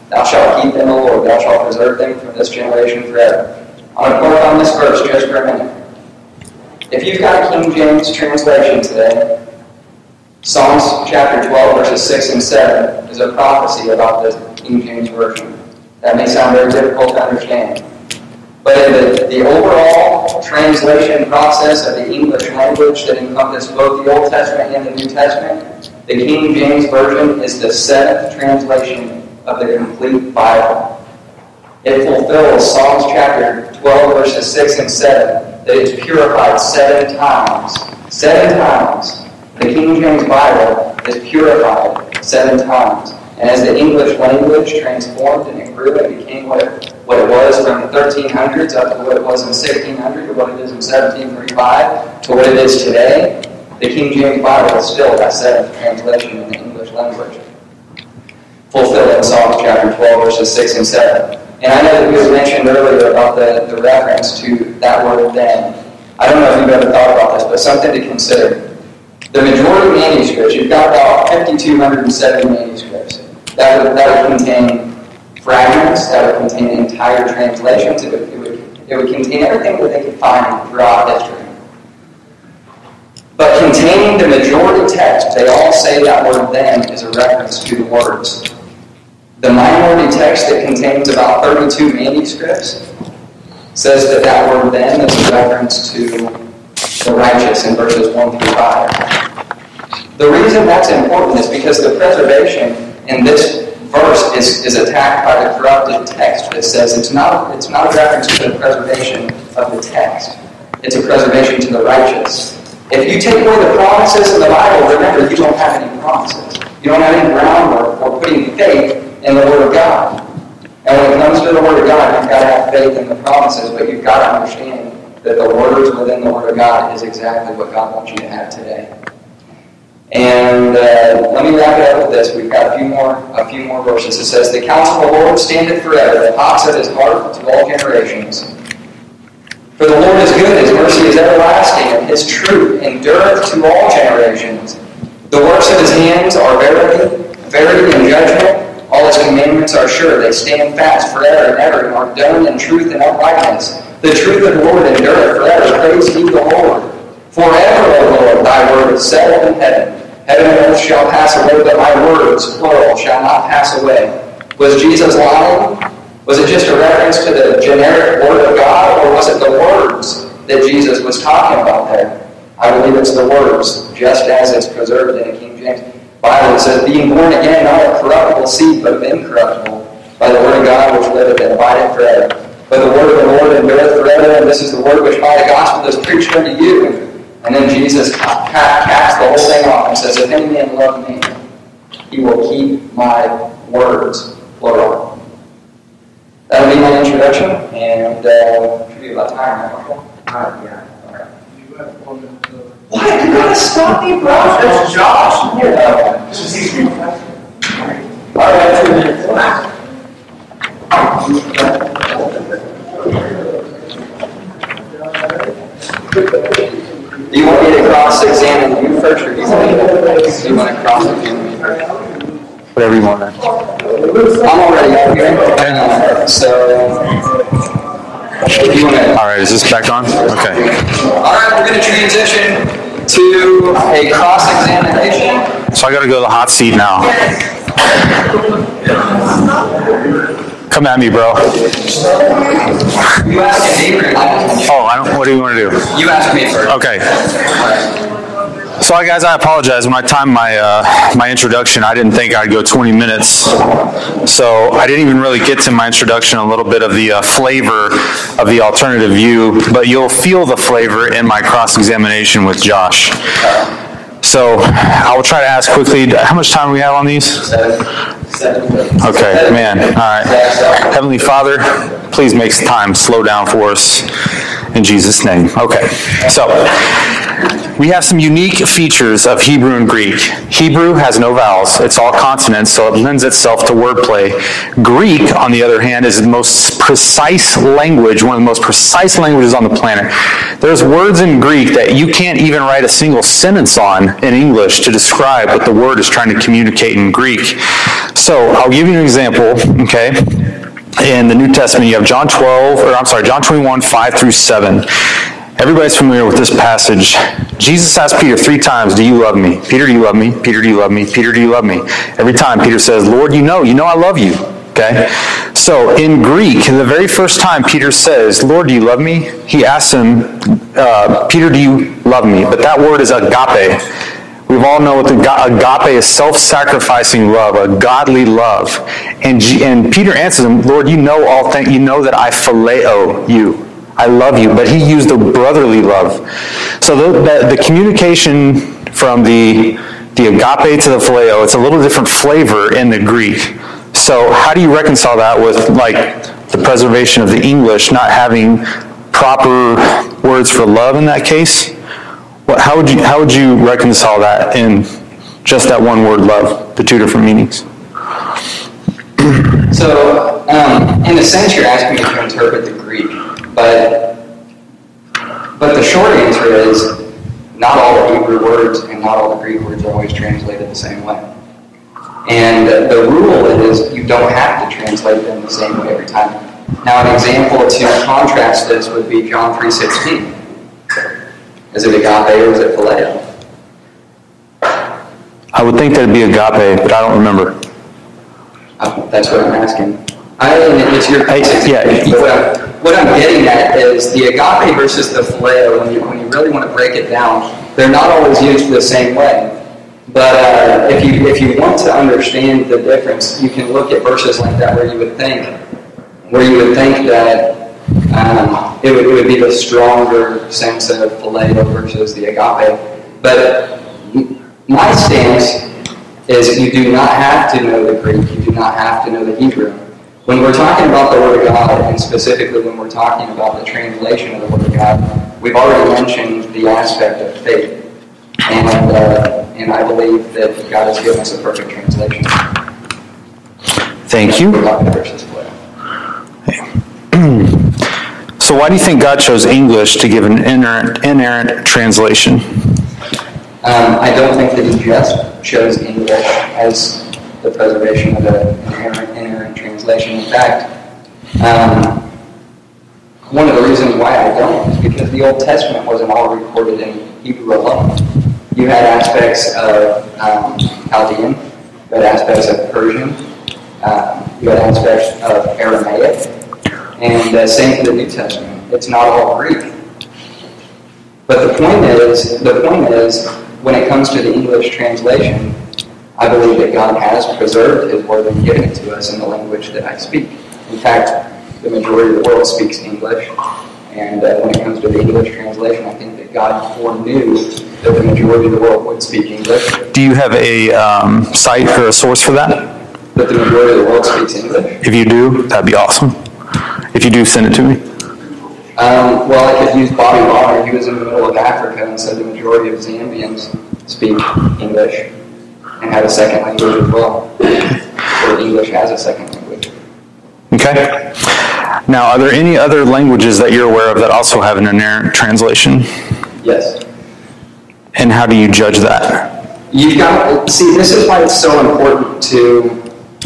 Thou shalt keep them, O Lord. Thou shalt preserve them from this generation forever. I'm going to work on this verse just for a minute. If you've got a King James translation today, Psalms chapter twelve, verses six and seven is a prophecy about the King James Version. That may sound very difficult to understand. But in the, the overall translation process of the English language that encompasses both the Old Testament and the New Testament, the King James Version is the seventh translation of the complete Bible. It fulfills Psalms chapter twelve, verses six and seven, that it's purified seven times. Seven times. The King James Bible is purified seven times. And as the English language transformed and it grew and became what it, what it was from the thirteen hundreds up to what it was in sixteen hundred, to what it is in seventeen thirty-five, to what it is today, the King James Bible is still that seventh translation in the English language, fulfilling Psalms chapter twelve, verses six and seven. And I know that we mentioned earlier about the, the reference to that word then. I don't know if you've ever thought about this, but something to consider. The majority of manuscripts, you've got about five thousand two hundred seventy manuscripts. That would, that would contain fragments, that would contain entire translations, it would, it would, it would contain everything that they could find throughout history. But containing the majority text, they all say that word then is a reference to the words. The minority text that contains about thirty-two manuscripts says that that word then is a reference to the righteous in verses one through five. The reason that's important is because the preservation in this verse is, is attacked by the corrupted text that says it's not, it's not a reference to the preservation of the text. It's a preservation to the righteous. If you take away the promises of the Bible, remember, you don't have any promises. You don't have any groundwork for putting faith in the Word of God. And when it comes to the Word of God, you've got to have faith in the promises, but you've got to understand that the words within the Word of God is exactly what God wants you to have today. And uh, let me wrap it up with this. We've got a few more a few more verses. It says, "The counsel of the Lord standeth forever, the thoughts of his heart to all generations. For the Lord is good, his mercy is everlasting, and his truth endureth to all generations. The works of his hands are verity, verity and judgment. All his commandments are sure. They stand fast forever and ever, and are done in truth and uprightness. The truth of the Lord endureth forever. Praise ye the Lord. Forever, O Lord, thy word is settled in heaven. Heaven and earth shall pass away, but my words, plural, shall not pass away." Was Jesus lying? Was it just a reference to the generic word of God, or was it the words that Jesus was talking about there? I believe it's the words, just as it's preserved in the King James Bible. It says, "Being born again, not of corruptible seed, but of incorruptible, by the word of God which liveth and abideth forever. But the word of the Lord endureth forever, and this is the word which by the gospel is preached unto you." And then Jesus caps the whole thing off and says, "If any man love me, he will keep my words," plural. That'll be my introduction, and uh, should be about time now. Uh, yeah. What? You gotta stop me, bro. That's Josh. Yeah. All right, two minutes. Do you want me to cross-examine you first, or do you want, me to, do you want to cross-examine me first? Whatever you want. I'm already up here, so if you want to... All right, is this back on? Okay. All right, we're going to transition to a cross-examination. So I got to go to the hot seat now. Come at me, bro. You asked me first. Oh, I don't. What do you want to do? You asked me first. Okay. So, guys, I apologize. When I timed my uh, my introduction, I didn't think I'd go twenty minutes. So I didn't even really get to my introduction, a little bit of the uh, flavor of the alternative view, but you'll feel the flavor in my cross-examination with Josh. So I will try to ask quickly, how much time do we have on these? Seven. Seven. Okay, man. All right. Heavenly Father, please make time slow down for us in Jesus' name. Okay. So we have some unique features of Hebrew and Greek. Hebrew has no vowels. It's all consonants, so it lends itself to wordplay. Greek, on the other hand, is the most precise language, one of the most precise languages on the planet. There's words in Greek that you can't even write a single sentence on in English to describe what the word is trying to communicate in Greek. So I'll give you an example, okay? In the New Testament, you have John twelve, or I'm sorry, John twenty-one, five through seven. Everybody's familiar with this passage. Jesus asked Peter three times, do you love me? Peter, do you love me? Peter, do you love me? Peter, do you love me? Every time Peter says, Lord, you know, you know I love you. Okay? So in Greek, the very first time Peter says, Lord, do you love me? He asks him, uh, Peter, do you love me? But that word is agape. We all know what the agape is, self-sacrificing love, a godly love. And, and Peter answers him, Lord, you know all things. You know that I phileo you. I love you, but he used the brotherly love. So the, the, the communication from the, the agape to the phileo, it's a little different flavor in the Greek. So how do you reconcile that with like the preservation of the English not having proper words for love in that case? What, how would you how would you reconcile that in just that one word love, the two different meanings? So, um, in a sense, you're asking me to interpret the Greek. But, but the short answer is, not all the Hebrew words and not all the Greek words are always translated the same way. And the rule is you don't have to translate them the same way every time. Now, an example to contrast this would be John three sixteen. Is it agape or is it phileo? I would think that it'd be agape, but I don't remember. Uh, that's what I'm asking. I mean, it's your I, yeah. What I'm, what I'm getting at is the agape versus the phileo, when you, when you really want to break it down, they're not always used the same way. But uh, if you if you want to understand the difference, you can look at verses like that where you would think, where you would think that um, it, would, it would be the stronger sense of phileo versus the agape. But my stance is you do not have to know the Greek, you do not have to know the Hebrew. When we're talking about the Word of God, and specifically when we're talking about the translation of the Word of God, we've already mentioned the aspect of faith. And, uh, and I believe that God has given us a perfect translation. Thank you. So why do you think God chose English to give an inerrant, inerrant translation? Um, I don't think that He just chose English as the preservation of the inerrant, inerrant translation. In fact, um, one of the reasons why I don't is because the Old Testament wasn't all recorded in Hebrew alone. You had aspects of um, Chaldean, you had aspects of Persian, um, you had aspects of Aramaic, and uh, same for the New Testament. It's not all Greek. But the point is, the point is, when it comes to the English translation, I believe that God has preserved His Word and given it to us in the language that I speak. In fact, the majority of the world speaks English, and uh, when it comes to the English translation, I think that God foreknew that the majority of the world would speak English. Do you have a um, site or a source for that? That the majority of the world speaks English? If you do, that'd be awesome. If you do, send it to me. Um, well, I could use Bobby Bonner. He was in the middle of Africa and said the majority of Zambians speak English and have a second language as well. Or English as a second language. Okay. Now, are there any other languages that you're aware of that also have an inerrant translation? Yes. And how do you judge that? You've got, see, this is why it's so important to,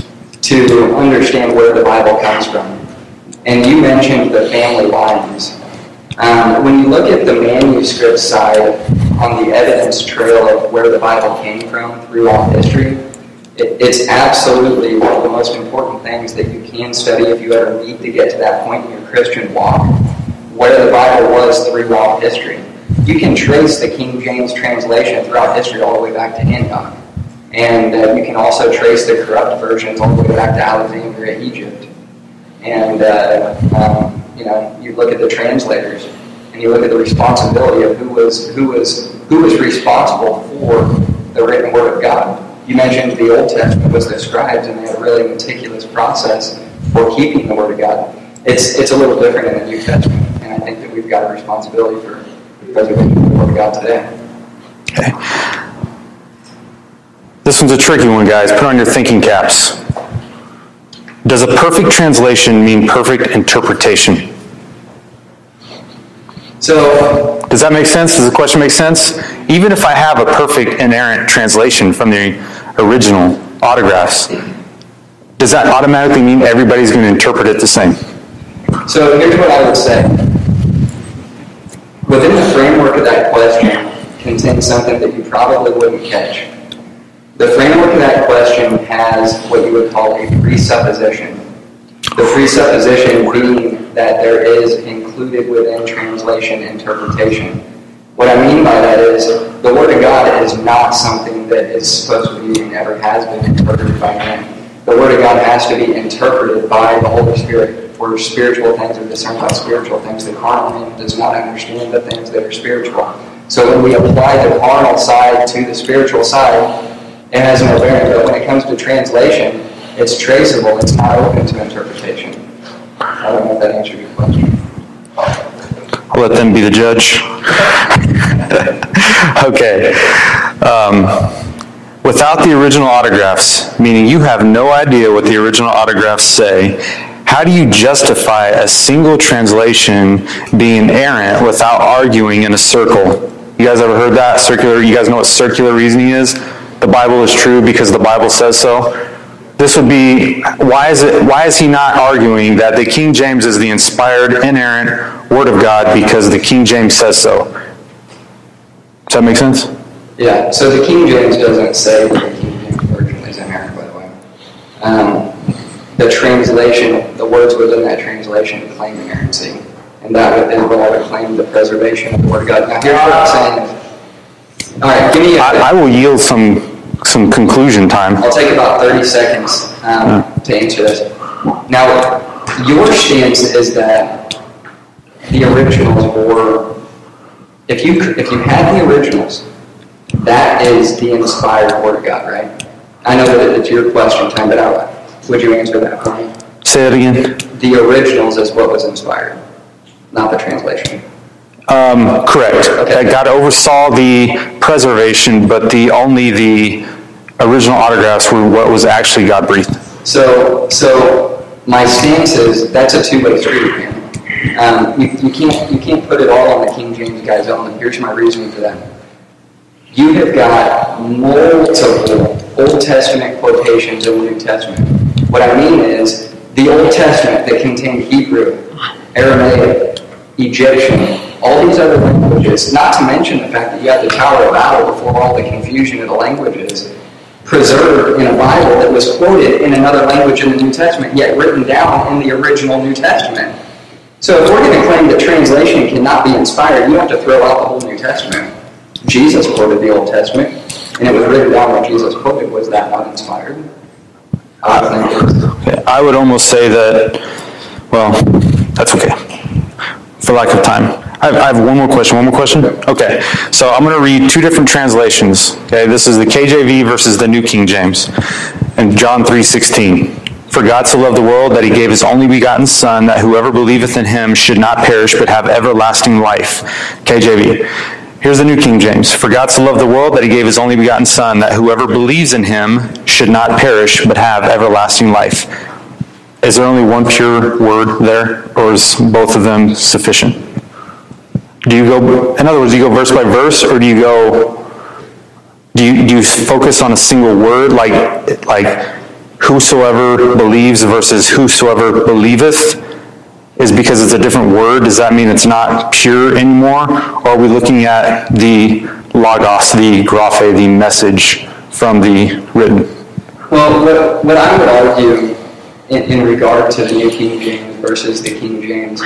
to understand where the Bible comes from. And you mentioned the family lines. Um, when you look at the manuscript side on the evidence trail of where the Bible came from throughout history, it, it's absolutely one of the most important things that you can study if you ever need to get to that point in your Christian walk, where the Bible was throughout history. You can trace the King James translation throughout history all the way back to Enoch. And uh, you can also trace the corrupt versions all the way back to Alexandria, Egypt. And, uh, um, you know, you look at the translators, and you look at the responsibility of who was who was who was responsible for the written Word of God. You mentioned the Old Testament was the scribes, and they had a really meticulous process for keeping the Word of God. It's it's a little different in the New Testament, and I think that we've got a responsibility for preserving the Word of God today. Okay. This one's a tricky one, guys. Put on your thinking caps. Does a perfect translation mean perfect interpretation? So, does that make sense? Does the question make sense? Even if I have a perfect inerrant translation from the original autographs, does that automatically mean everybody's going to interpret it the same? So here's what I would say. Within the framework of that question contains something that you probably wouldn't catch. The framework of that question has what you would call a presupposition. The presupposition being that there is included within translation interpretation. What I mean by that is the Word of God is not something that is supposed to be and never has been interpreted by man. The Word of God has to be interpreted by the Holy Spirit. For spiritual things are discerned by spiritual things. The carnal man does not understand the things that are spiritual. So when we apply the carnal side to the spiritual side, it has no bearing. But when it comes to translation, it's traceable. It's not open to interpretation. I don't know if that answered your question. I'll let them be the judge. Okay. Um, without the original autographs, meaning you have no idea what the original autographs say, how do you justify a single translation being errant without arguing in a circle? You guys ever heard that? Circular. You guys know what circular reasoning is? The Bible is true because the Bible says so. This would be, why is it? Why is he not arguing that the King James is the inspired, inerrant Word of God because the King James says so? Does that make sense? Yeah, so the King James doesn't say that the King James Version is inerrant, by the way. Um, the translation, the words within that translation claim inerrancy. And that would, is what I would claim the preservation of the Word of God. Now, here's what I'm saying. All right, give me a... I, I will yield some some conclusion time. I'll take about thirty seconds um, yeah. to answer this. Now, your stance is that the originals were... If you if you had the originals, that is the inspired Word of God, right? I know that it's your question time, but I, would you answer that for me? Say it again. The originals is what was inspired, not the translation. Um, correct. Okay. God oversaw the preservation, but the only the original autographs were what was actually God breathed. So, so my stance is that's a two-way street here. Um, you, you can't you can't put it all on the King James guys only. Here's my reasoning for that. You have got multiple Old Testament quotations in the New Testament. What I mean is the Old Testament that contained Hebrew, Aramaic, Egyptian, all these other languages, not to mention the fact that you had the Tower of Babel before all the confusion of the languages, preserved in a Bible that was quoted in another language in the New Testament, yet written down in the original New Testament. So if we're going to claim that translation cannot be inspired, you have to throw out the whole New Testament. Jesus quoted the Old Testament, and it was written down what Jesus quoted. Was that not inspired? I don't think it is. Okay. I would almost say that, well, that's okay. For lack of time. I have, I have one more question. One more question? Okay. So I'm going to read two different translations. Okay. This is the K J V versus the New King James. And John three sixteen. For God so loved the world that he gave his only begotten Son, that whoever believeth in him should not perish but have everlasting life. K J V. Here's the New King James. For God so loved the world that he gave his only begotten Son, that whoever believes in him should not perish but have everlasting life. Is there only one pure word there, or is both of them sufficient? Do you go, in other words, do you go verse by verse, or do you go, do you, do you focus on a single word, like, like whosoever believes versus whosoever believeth? Is because it's a different word, does that mean it's not pure anymore? Or are we looking at the logos, the graphe, the message from the written? Well, what, what I would argue in, in regard to the New King James versus the King James,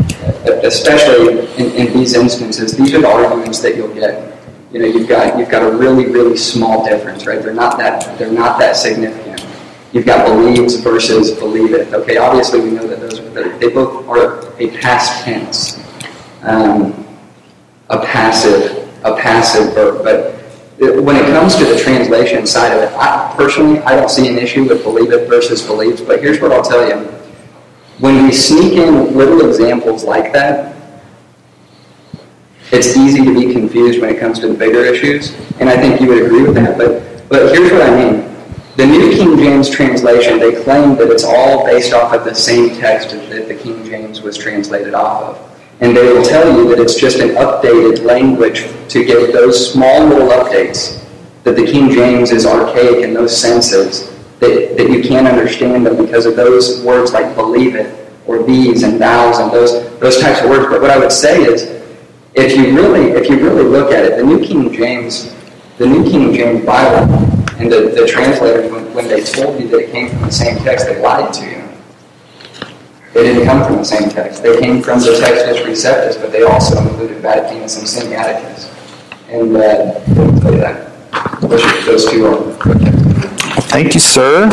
especially in, in these instances, these are the arguments that you'll get. You know, you've got you've got a really, really small difference, right? They're not that they're not that significant. You've got believes versus believeth. Okay, obviously we know that those they both are a past tense, um, a passive, a passive verb. But when it comes to the translation side of it, I, personally, I don't see an issue with believeth versus believes. But here's what I'll tell you: when we sneak in little examples like that, it's easy to be confused when it comes to the bigger issues, and I think you would agree with that. But but here's what I mean. The New King James translation, they claim that it's all based off of the same text that the King James was translated off of. And they will tell you that it's just an updated language to get those small little updates, that the King James is archaic in those senses, that, that you can't understand them because of those words like believe it, or these and thous and those those types of words. But what I would say is, if you really if you really look at it, the New King James, the New King James Bible, and the, the translators, when, when they told you that it came from the same text, they lied to you. They didn't come from the same text. They came from the Textus Receptus, but they also included Vaticanus and Sinaiticus. And uh, I'll tell you that. Those, those two are. Thank you, sir.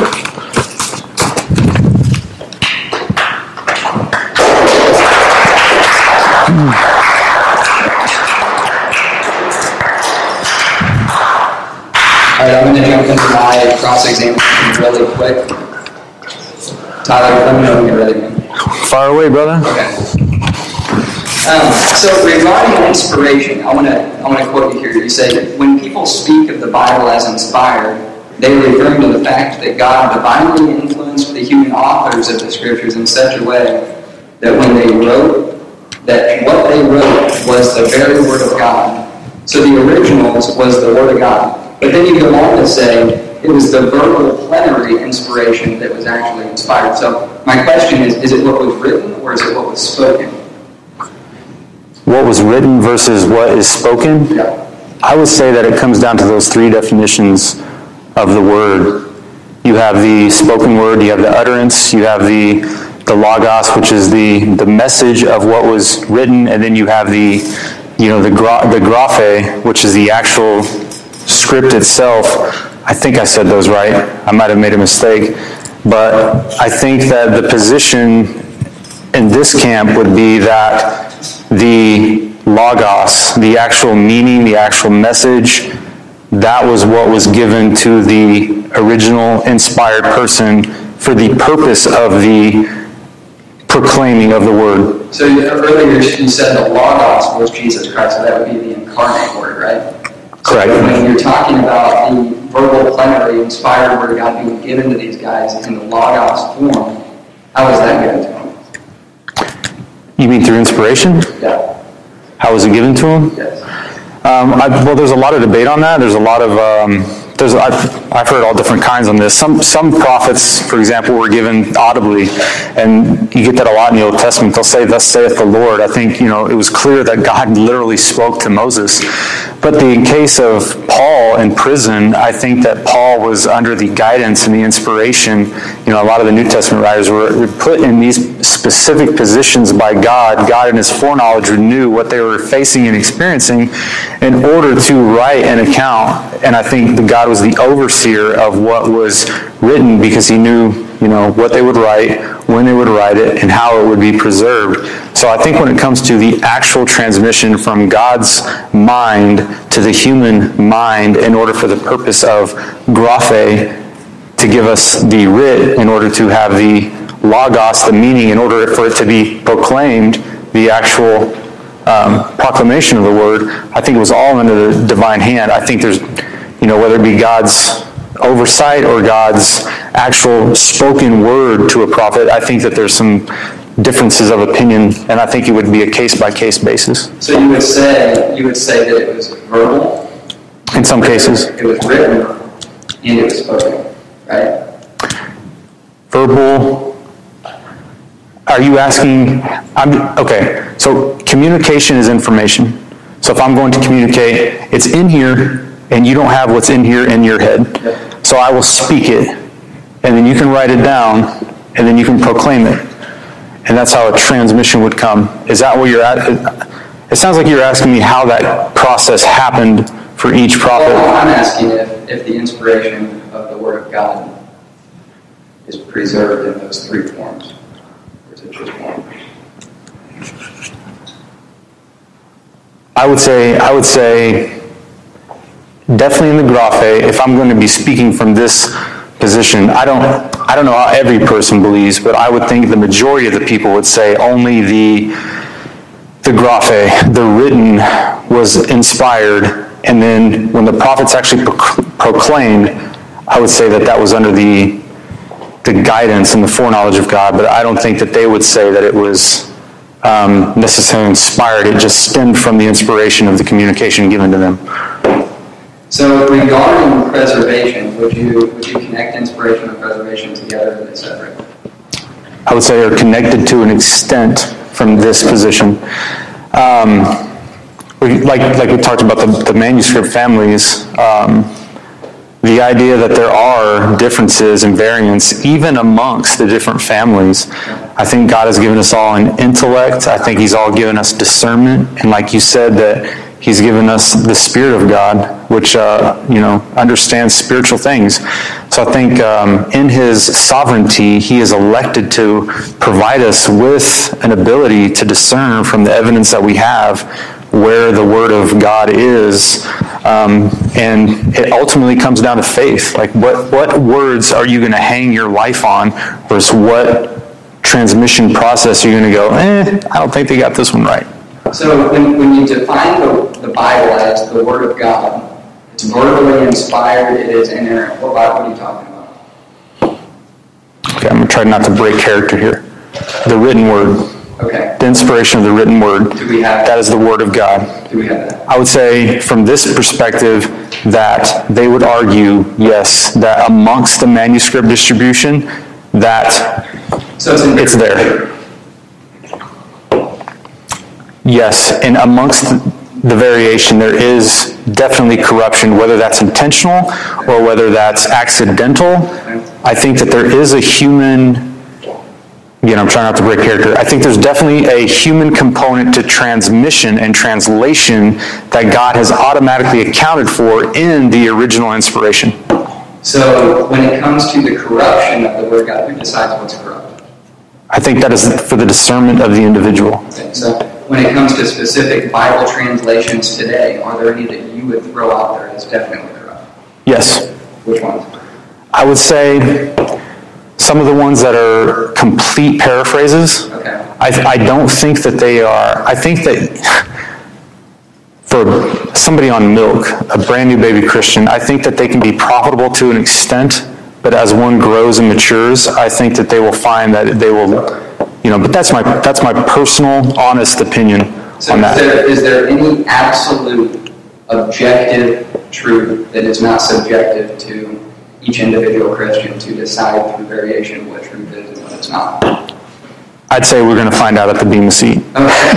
All right, I'm going to jump into my cross-examination really quick. Tyler, let me know when you're ready, man. Fire away, brother. Okay. Um, so regarding inspiration, I want to I want to quote you here. You say, when people speak of the Bible as inspired, they are referring to the fact that God divinely influenced the human authors of the Scriptures in such a way that when they wrote, that what they wrote was the very Word of God. So the originals was the Word of God. But then you go on to say it was the verbal plenary inspiration that was actually inspired. So my question is, is it what was written or is it what was spoken? What was written versus what is spoken? Yeah. I would say that it comes down to those three definitions of the word. You have the spoken word, you have the utterance, you have the the logos, which is the, the message of what was written, and then you have the you know the gra- the graphe, which is the actual script itself. I think I said those right. I might have made a mistake. But I think that the position in this camp would be that the logos, the actual meaning, the actual message, that was what was given to the original inspired person for the purpose of the proclaiming of the word. So you, earlier you said the logos was Jesus Christ, so that would be the incarnate word, right? Correct. So when you're talking about the verbal plenary inspired word of God being given to these guys in the logos form, how was that given to them? You mean through inspiration? Yeah. How was it given to them? Yes. Um, I, well, there's a lot of debate on that. There's a lot of, um, there's, I've, I've heard all different kinds on this. Some some prophets, for example, were given audibly, and you get that a lot in the Old Testament. They'll say, "Thus saith the Lord." I think, you know, it was clear that God literally spoke to Moses. But the in case of Paul in prison, I think that Paul was under the guidance and the inspiration. You know, a lot of the New Testament writers were, were put in these specific positions by God. God in his foreknowledge knew what they were facing and experiencing in order to write an account. And I think that God was the overseer of what was written because he knew, you know, what they would write, when they would write it, and how it would be preserved. So I think when it comes to the actual transmission from God's mind to the human mind in order for the purpose of graphe, to give us the writ, in order to have the logos, the meaning, in order for it to be proclaimed, the actual um, proclamation of the word, I think it was all under the divine hand. I think there's, you know, whether it be God's oversight or God's actual spoken word to a prophet, I think that there's some differences of opinion, and I think it would be a case-by-case basis. So you would say you would say that it was verbal? In some cases. It was written and it was spoken, right? Verbal. Are you asking, I'm, okay, so communication is information. So if I'm going to communicate, it's in here, and you don't have what's in here in your head. Yep. So I will speak it, and then you can write it down, and then you can proclaim it. And that's how a transmission would come. Is that what you're at? It sounds like you're asking me how that process happened for each prophet. Well, I'm asking if, if the inspiration of the Word of God is preserved in those three forms. Or is it just one? I would say, I would say, definitely in the graphe, if I'm going to be speaking from this position, I don't, I don't know how every person believes, but I would think the majority of the people would say only the, the the graphe, the written, was inspired, and then when the prophets actually pro- proclaimed, I would say that that was under the the guidance and the foreknowledge of God, but I don't think that they would say that it was um, necessarily inspired. It just stemmed from the inspiration of the communication given to them. So regarding preservation, would you would you connect inspiration and preservation together, or are they separate? I would say are connected to an extent from this position. Um, we, like like we talked about the, the manuscript families, um, the idea that there are differences and variance even amongst the different families. I think God has given us all an intellect. I think He's all given us discernment, and like you said, that He's given us the Spirit of God, which, uh, you know, understands spiritual things. So I think um, in His sovereignty, He is elected to provide us with an ability to discern from the evidence that we have where the Word of God is. Um, and it ultimately comes down to faith. Like, what, what words are you going to hang your life on versus what transmission process are you going to go, eh, I don't think they got this one right. So when, when you define the, the Bible as the Word of God, it's verbally inspired, it is inerrant. What Bible are you talking about? Okay, I'm going to try not to break character here. The written Word. Okay. The inspiration of the written Word. Do we have that is the Word of God. Do we have that? I would say from this perspective that they would argue, yes, that amongst the manuscript distribution, that so it's, in it's there. Yes, and amongst the variation, there is definitely corruption, whether that's intentional or whether that's accidental. I think that there is a human, again, I'm trying not to break character, I think there's definitely a human component to transmission and translation that God has automatically accounted for in the original inspiration. So when it comes to the corruption of the Word of God, who decides what's corrupt? I think that is for the discernment of the individual. Okay, so when it comes to specific Bible translations today, are there any that you would throw out there as definitely corrupt? Yes. Which ones? I would say some of the ones that are complete paraphrases. Okay. I, I don't think that they are, I think that for somebody on milk, a brand new baby Christian, I think that they can be profitable to an extent, but as one grows and matures, I think that they will find that they will, you know, but that's my that's my personal, honest opinion so on that. Is there, is there any absolute objective truth that is not subjective to each individual Christian to decide through variation what truth is and what it's not? I'd say we're going to find out at the Bema seat. Okay.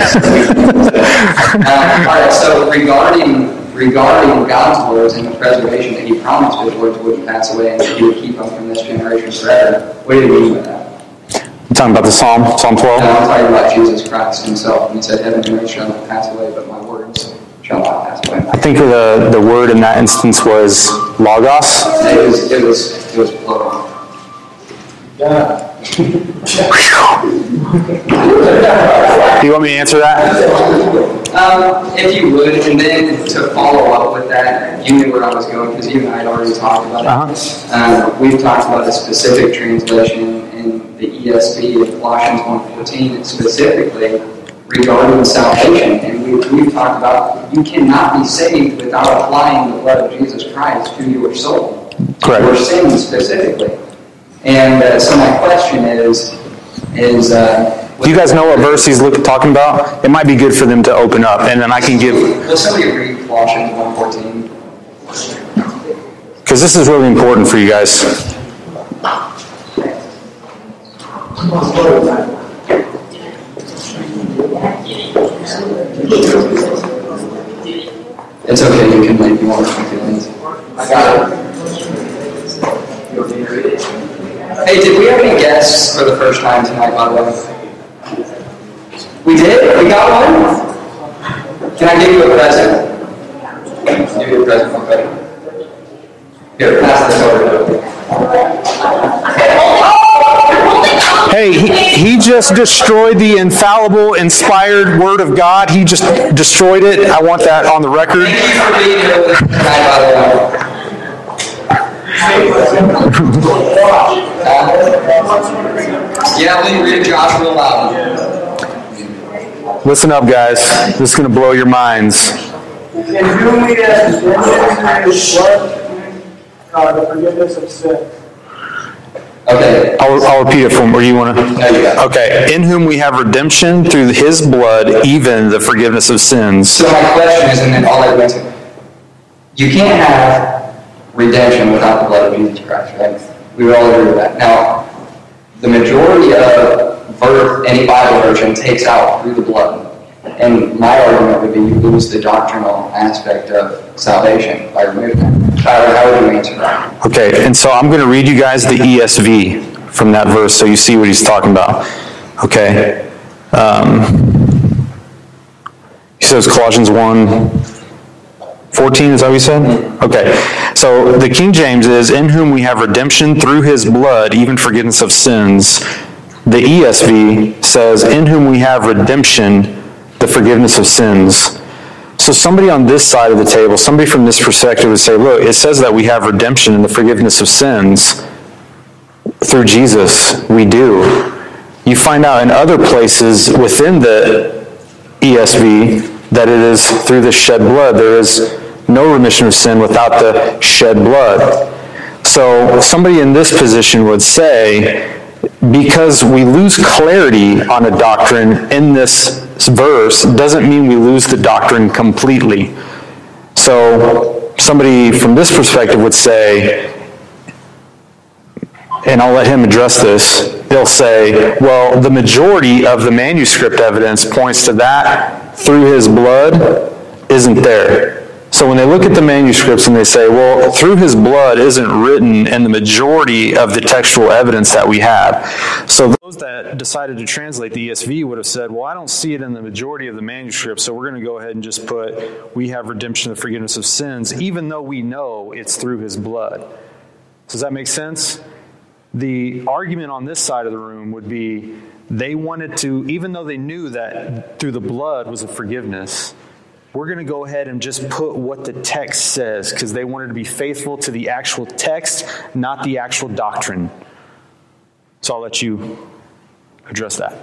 uh, all right, so regarding regarding God's words and the preservation that He promised His words wouldn't pass away and that He would keep them from this generation forever, what do you mean by that? I'm talking about the Psalm, Psalm twelve? No, I'm talking about Jesus Christ Himself. And He said, heaven and earth shall not pass away, but my words shall not pass away. I think the, the word in that instance was logos. It was, it was, it was plural. Yeah. Do you want me to answer that? Um, if you would, and then to follow up with that, you knew where I was going because you and I had already talked about it. Uh-huh. Um, we've talked about a specific translation in the E S V of Colossians one fourteen, specifically regarding salvation. And we, we've talked about you cannot be saved without applying the blood of Jesus Christ to your soul, Correct. your sin specifically. And uh, so my question is, is uh, Do you guys know what verse he's look, talking about? It might be good for them to open up, and then I can give... Will somebody read Colossians one fourteen? Because this is really important for you guys. It's okay, you can leave me more feelings. I got it. Hey, did we have any guests for the first time tonight, by the way? We did? We got one? Can I give you a present? Give you a present from Betty. Here, pass this over to Hey, he, he just destroyed the infallible, inspired Word of God. He just destroyed it. I want that on the record. Thank you for being here with us tonight, by the way. Uh, yeah, will you read Josh real loud? listen up, guys. This is going to blow your minds. In whom we have redemption through his blood, uh, the forgiveness of sin. Okay. I'll, I'll repeat it for him. Or you want to? No, you got it. Okay. In whom we have redemption through his blood, even the forgiveness of sins. So my question is, and then all I went to, you can't have redemption without the blood of Jesus Christ, right? We would all agree with that. Now, the majority of ver- any Bible version takes out through the blood. And my argument would be you lose the doctrinal aspect of salvation by removing that. Tyler, how would you answer that? Okay, and so I'm going to read you guys the E S V from that verse so you see what he's talking about. Okay. Um, he says Colossians one fourteen, is that what you said? Okay. So the King James is, in whom we have redemption through his blood, even forgiveness of sins. The E S V says, in whom we have redemption, the forgiveness of sins. So somebody on this side of the table, somebody from this perspective would say, look, it says that we have redemption and the forgiveness of sins through Jesus. We do. You find out in other places within the E S V that it is through the shed blood. There is no remission of sin without the shed blood. So somebody in this position would say, because we lose clarity on a doctrine in this verse doesn't mean we lose the doctrine completely. So somebody from this perspective would say, and I'll let him address this, they'll say, well, the majority of the manuscript evidence points to that through his blood isn't there. So when they look at the manuscripts and they say, well, through his blood isn't written in the majority of the textual evidence that we have. So those that decided to translate the E S V would have said, well, I don't see it in the majority of the manuscripts, so we're going to go ahead and just put, we have redemption and forgiveness of sins, even though we know it's through his blood. Does that make sense? The argument on this side of the room would be, they wanted to, even though they knew that through the blood was a forgiveness, we're going to go ahead and just put what the text says, because they wanted to be faithful to the actual text, not the actual doctrine. So I'll let you address that.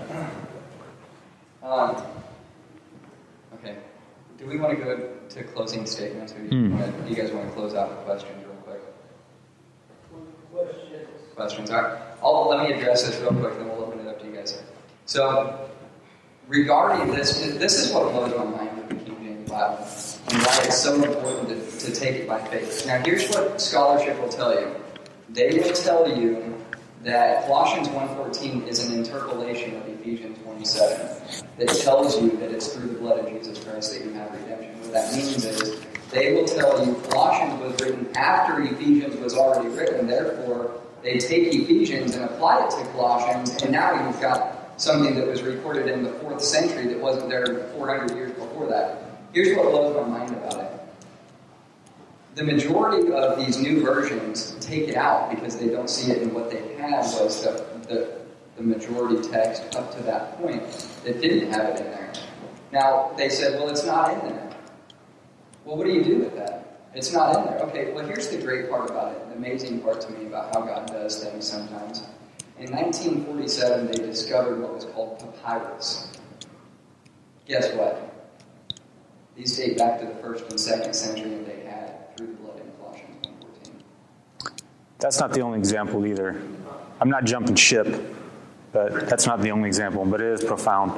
Um, okay. Do we want to go to closing statements, or do you, Mm. want to, do you guys want to close out with questions real quick? Questions. Questions. All right. I'll, let me address this real quick, then we'll open it up to you guys. So, regarding this, this is what blows my mind with the King James Bible, and why it's so important to, to take it by faith. Now, here's what scholarship will tell you. They will tell you that Colossians one fourteen is an interpolation of Ephesians one seven that tells you that it's through the blood of Jesus Christ that you have redemption. What that means is they will tell you Colossians was written after Ephesians was already written, therefore they take Ephesians and apply it to Colossians, and now you've got something that was recorded in the fourth century that wasn't there four hundred years before that. Here's what blows my mind about it. The majority of these new versions take it out because they don't see it, and what they had was the, the, the majority text up to that point that didn't have it in there. Now, they said, well, it's not in there. Well, what do you do with that? It's not in there. Okay, well, here's the great part about it, the amazing part to me about how God does things sometimes. In nineteen forty-seven, they discovered what was called papyrus. Guess what? These date back to the first and second century, and they had through the blood in Colossians one fourteen. That's not the only example either. I'm not jumping ship, but that's not the only example, but it is profound.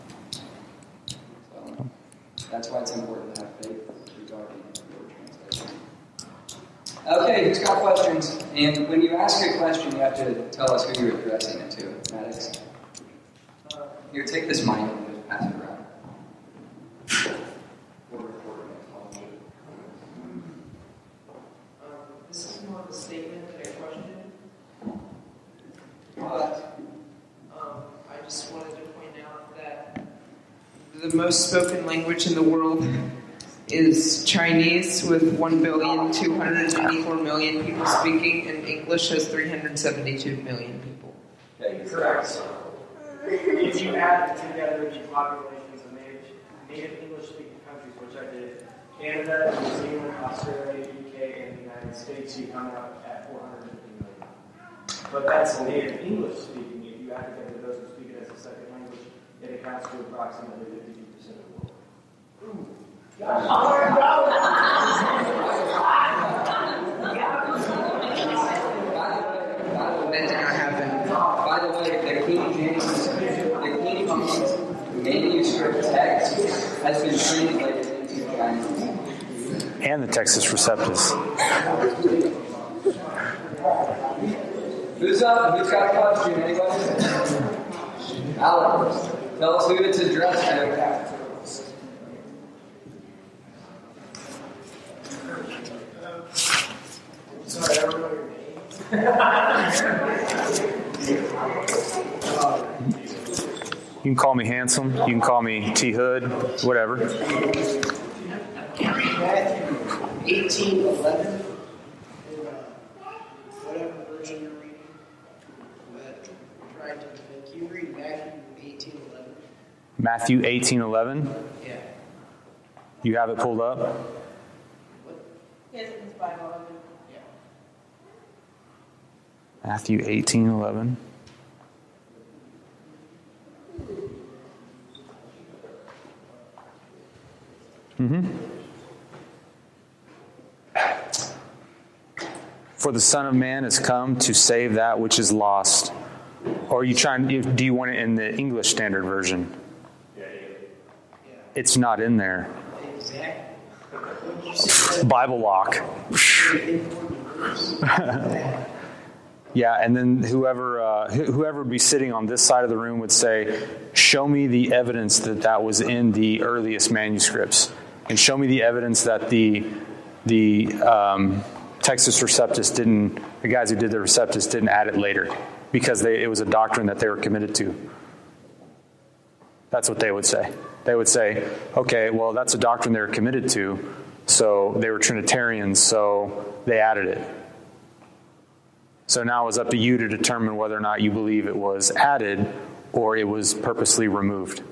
So, that's why it's important to have faith regarding your translation. Okay, who's got questions? And when you ask a question, you have to tell us who you're addressing it to. Maddox? Here, take this mic and just pass it around. Um, this is more of a statement than a question. But, Um, I just wanted to point out that the most spoken language in the world is Chinese, with one billion two hundred eighty-four million people speaking, and English has three hundred seventy-two million people. okay, Correct. If you add together the populations of native, native English-speaking countries, which I did, Canada, New Zealand, Australia, U K, and the United States, you come out at four hundred fifty million. But that's native English-speaking. If you add together those who speak it as a second language, it accounts for approximately fifty percent of the world. That did not happen. By the way, the King James, the King James manuscript text has been translated into Chinese. And the Textus Receptus. Who's up? Who's got a question? Anybody? Alex, tell us who it's addressed to. Sorry, I don't know your name. You can call me Handsome. You can call me T Hood. Whatever. Matthew eighteen eleven, or uh, whatever version you're reading. But try to, can you read Matthew eighteen eleven? Matthew eighteen eleven. Yeah. You have it pulled up? Yes, in his Bible. Yeah. Matthew eighteen eleven. Mm-hmm. For the Son of Man has come to save that which is lost. Or are you trying? Do you want it in the English Standard Version? Yeah, yeah. It's not in there. Exactly. Bible lock. Yeah, and then whoever uh, whoever would be sitting on this side of the room would say, "Show me the evidence that that was in the earliest manuscripts, and show me the evidence that the the um, Textus Receptus didn't. The guys who did the Receptus didn't add it later, because they, it was a doctrine that they were committed to." That's what they would say. They would say, "Okay, well, that's a doctrine they were committed to, so they were Trinitarians, so they added it." So now it's up to you to determine whether or not you believe it was added or it was purposely removed.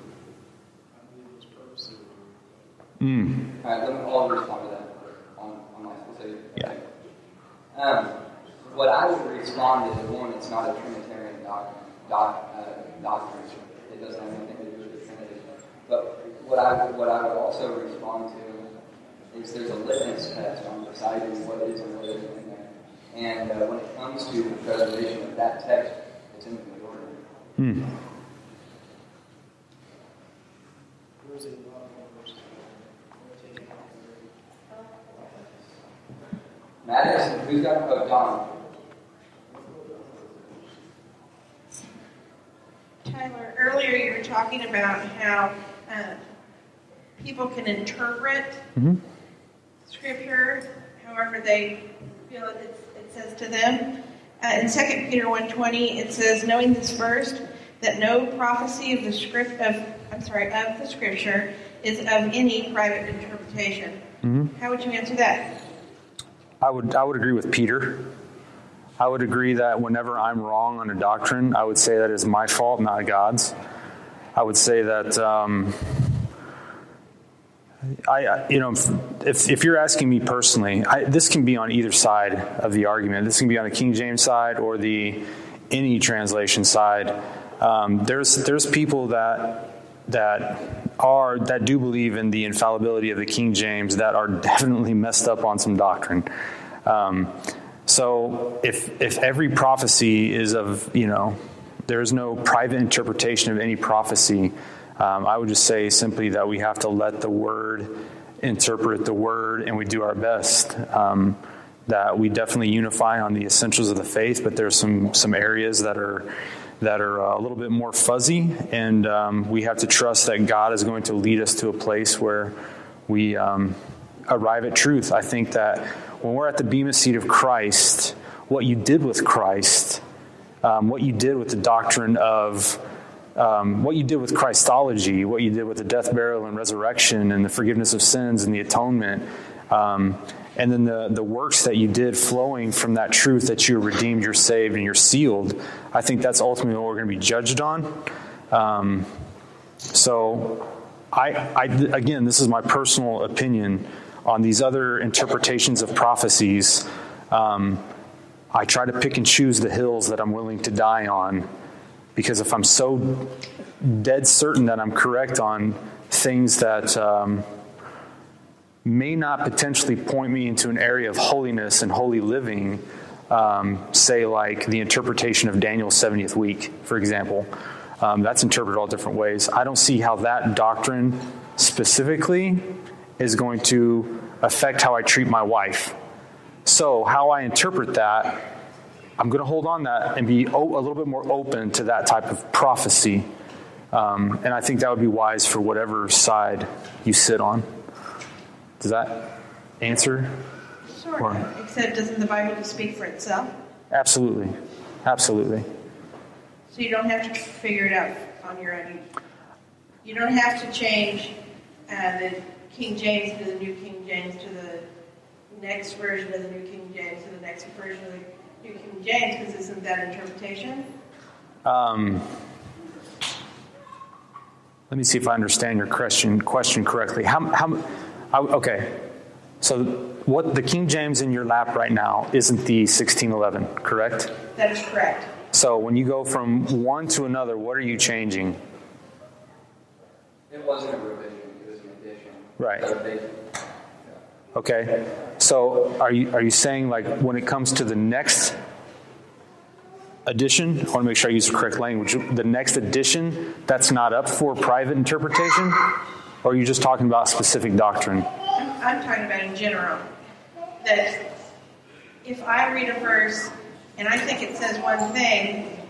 Mm. All right, let me all respond to that on, on my specific. Yeah. Um, what I would respond is, one, it's not a Trinitarian doctrine. Doc, uh, doctrine. It doesn't have anything to do with the Trinity. But what I would, what I would also respond to is there's a litmus test on deciding what is and what isn't in there. And uh, when it comes to the preservation of that text, it's in the majority. Mm. Where's it? Maddox, who's got oh, Don? Tyler, earlier you were talking about how uh, people can interpret Mm-hmm. Scripture however they feel it, it says to them. Uh, in Second Peter one twenty, it says, "Knowing this first, that no prophecy of the script of I'm sorry of the Scripture is of any private interpretation." Mm-hmm. How would you answer that? I would I would agree with Peter. I would agree that whenever I'm wrong on a doctrine, I would say that is my fault, not God's. I would say that um, I, you know, if if you're asking me personally, I, this can be on either side of the argument. This can be on the King James side or the any translation side. Um, there's there's people that that are that do believe in the infallibility of the King James that are definitely messed up on some doctrine. Um, so if if every prophecy is of, you know, there's no private interpretation of any prophecy, um, I would just say simply that we have to let the Word interpret the Word, and we do our best. Um, that we definitely unify on the essentials of the faith, but there's some some areas that are that are a little bit more fuzzy, and um, we have to trust that God is going to lead us to a place where we um, arrive at truth. I think that when we're at the bema seat of Christ, what you did with Christ, um, what you did with the doctrine of, um, what you did with Christology, what you did with the death, burial, and resurrection, and the forgiveness of sins and the atonement, um, and then the, the works that you did flowing from that truth that you're redeemed, you're saved, and you're sealed, I think that's ultimately what we're going to be judged on. Um, so, I, I, again, this is my personal opinion on these other interpretations of prophecies. Um, I try to pick and choose the hills that I'm willing to die on, Because if I'm so dead certain that I'm correct on things that um, may not potentially point me into an area of holiness and holy living, um, say like the interpretation of Daniel's seventieth week, for example, um, that's interpreted all different ways. I don't see how that doctrine specifically is going to affect how I treat my wife. So how I interpret that, I'm going to hold on that and be o- a little bit more open to that type of prophecy. Um, and I think that would be wise for whatever side you sit on. Does that answer? Sort Or- of. Except doesn't the Bible just speak for itself? Absolutely. Absolutely. So you don't have to figure it out on your own. You don't have to change uh, the King James to the New King James to the next version of the New King James to the next version of the New King James, because isn't that interpretation? Um, let me see if I understand your question question correctly. How, how, I- okay, so what the King James in your lap right now isn't the sixteen eleven, correct? That is correct. So when you go from one to another, what are you changing? It wasn't a revision, it was an addition. Right. So they- Okay, so are you are you saying like when it comes to the next edition, I want to make sure I use the correct language, the next edition that's not up for private interpretation? Or are you just talking about specific doctrine? I'm, I'm talking about in general. That if I read a verse and I think it says one thing,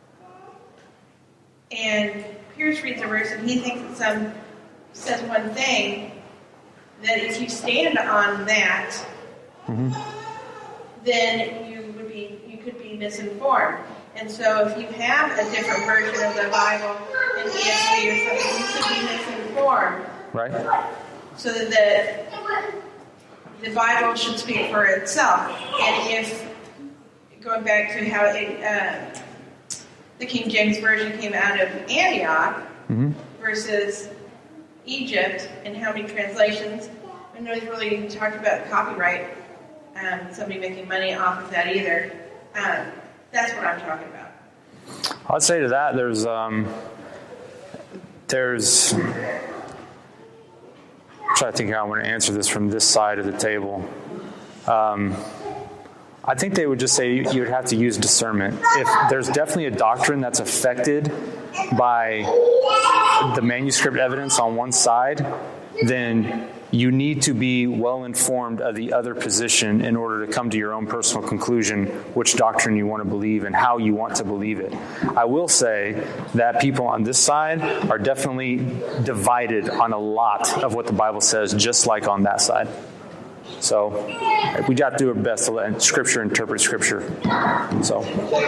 and Pierce reads a verse and he thinks it some says one thing, that if you stand on that, Mm-hmm. then you would be you could be misinformed. And so if you have a different version of the Bible, an E S V or something, you could be misinformed. Right? So that the, the Bible should speak for itself. And if, going back to how it, uh, the King James Version came out of Antioch Mm-hmm. versus Egypt, and how many translations, I know he's really talked about copyright, um, somebody making money off of that either. Um, that's what I'm talking about. I'd say to that, there's, um, there's, I'm trying to think how I'm going to answer this from this side of the table. Um, I think they would just say you would have to use discernment. If there's definitely a doctrine that's affected by the manuscript evidence on one side, then you need to be well informed of the other position in order to come to your own personal conclusion which doctrine you want to believe and how you want to believe it. I will say that people on this side are definitely divided on a lot of what the Bible says, just like on that side. So we got to do our best to let Scripture interpret Scripture. So.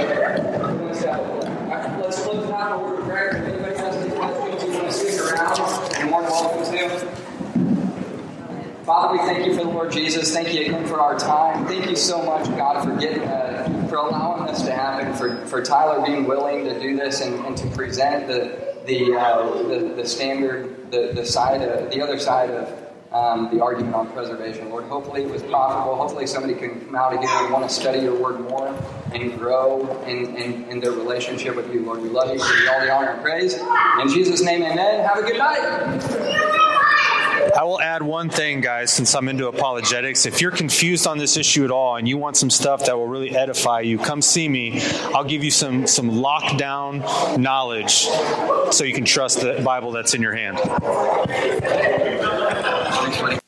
Let's flip it out in a word of prayer. If anybody has any questions, you want to stick around, you're more than welcome to. Father, we thank you for the Lord Jesus. Thank you again for our time. Thank you so much, God, for getting, uh, for allowing this to happen, for, for Tyler being willing to do this and, and to present the the, uh, the the standard, the the side of the other side of um, the argument on preservation. Lord, hopefully it was profitable. Hopefully somebody can come out again and want to study your word more and grow in, in, in their relationship with you. Lord, we love you. We give you all the honor and praise. In Jesus' name, amen. Have a good night. I will add one thing, guys, since I'm into apologetics. If you're confused on this issue at all and you want some stuff that will really edify you, come see me. I'll give you some, some lockdown knowledge so you can trust the Bible that's in your hand. Thanks, buddy.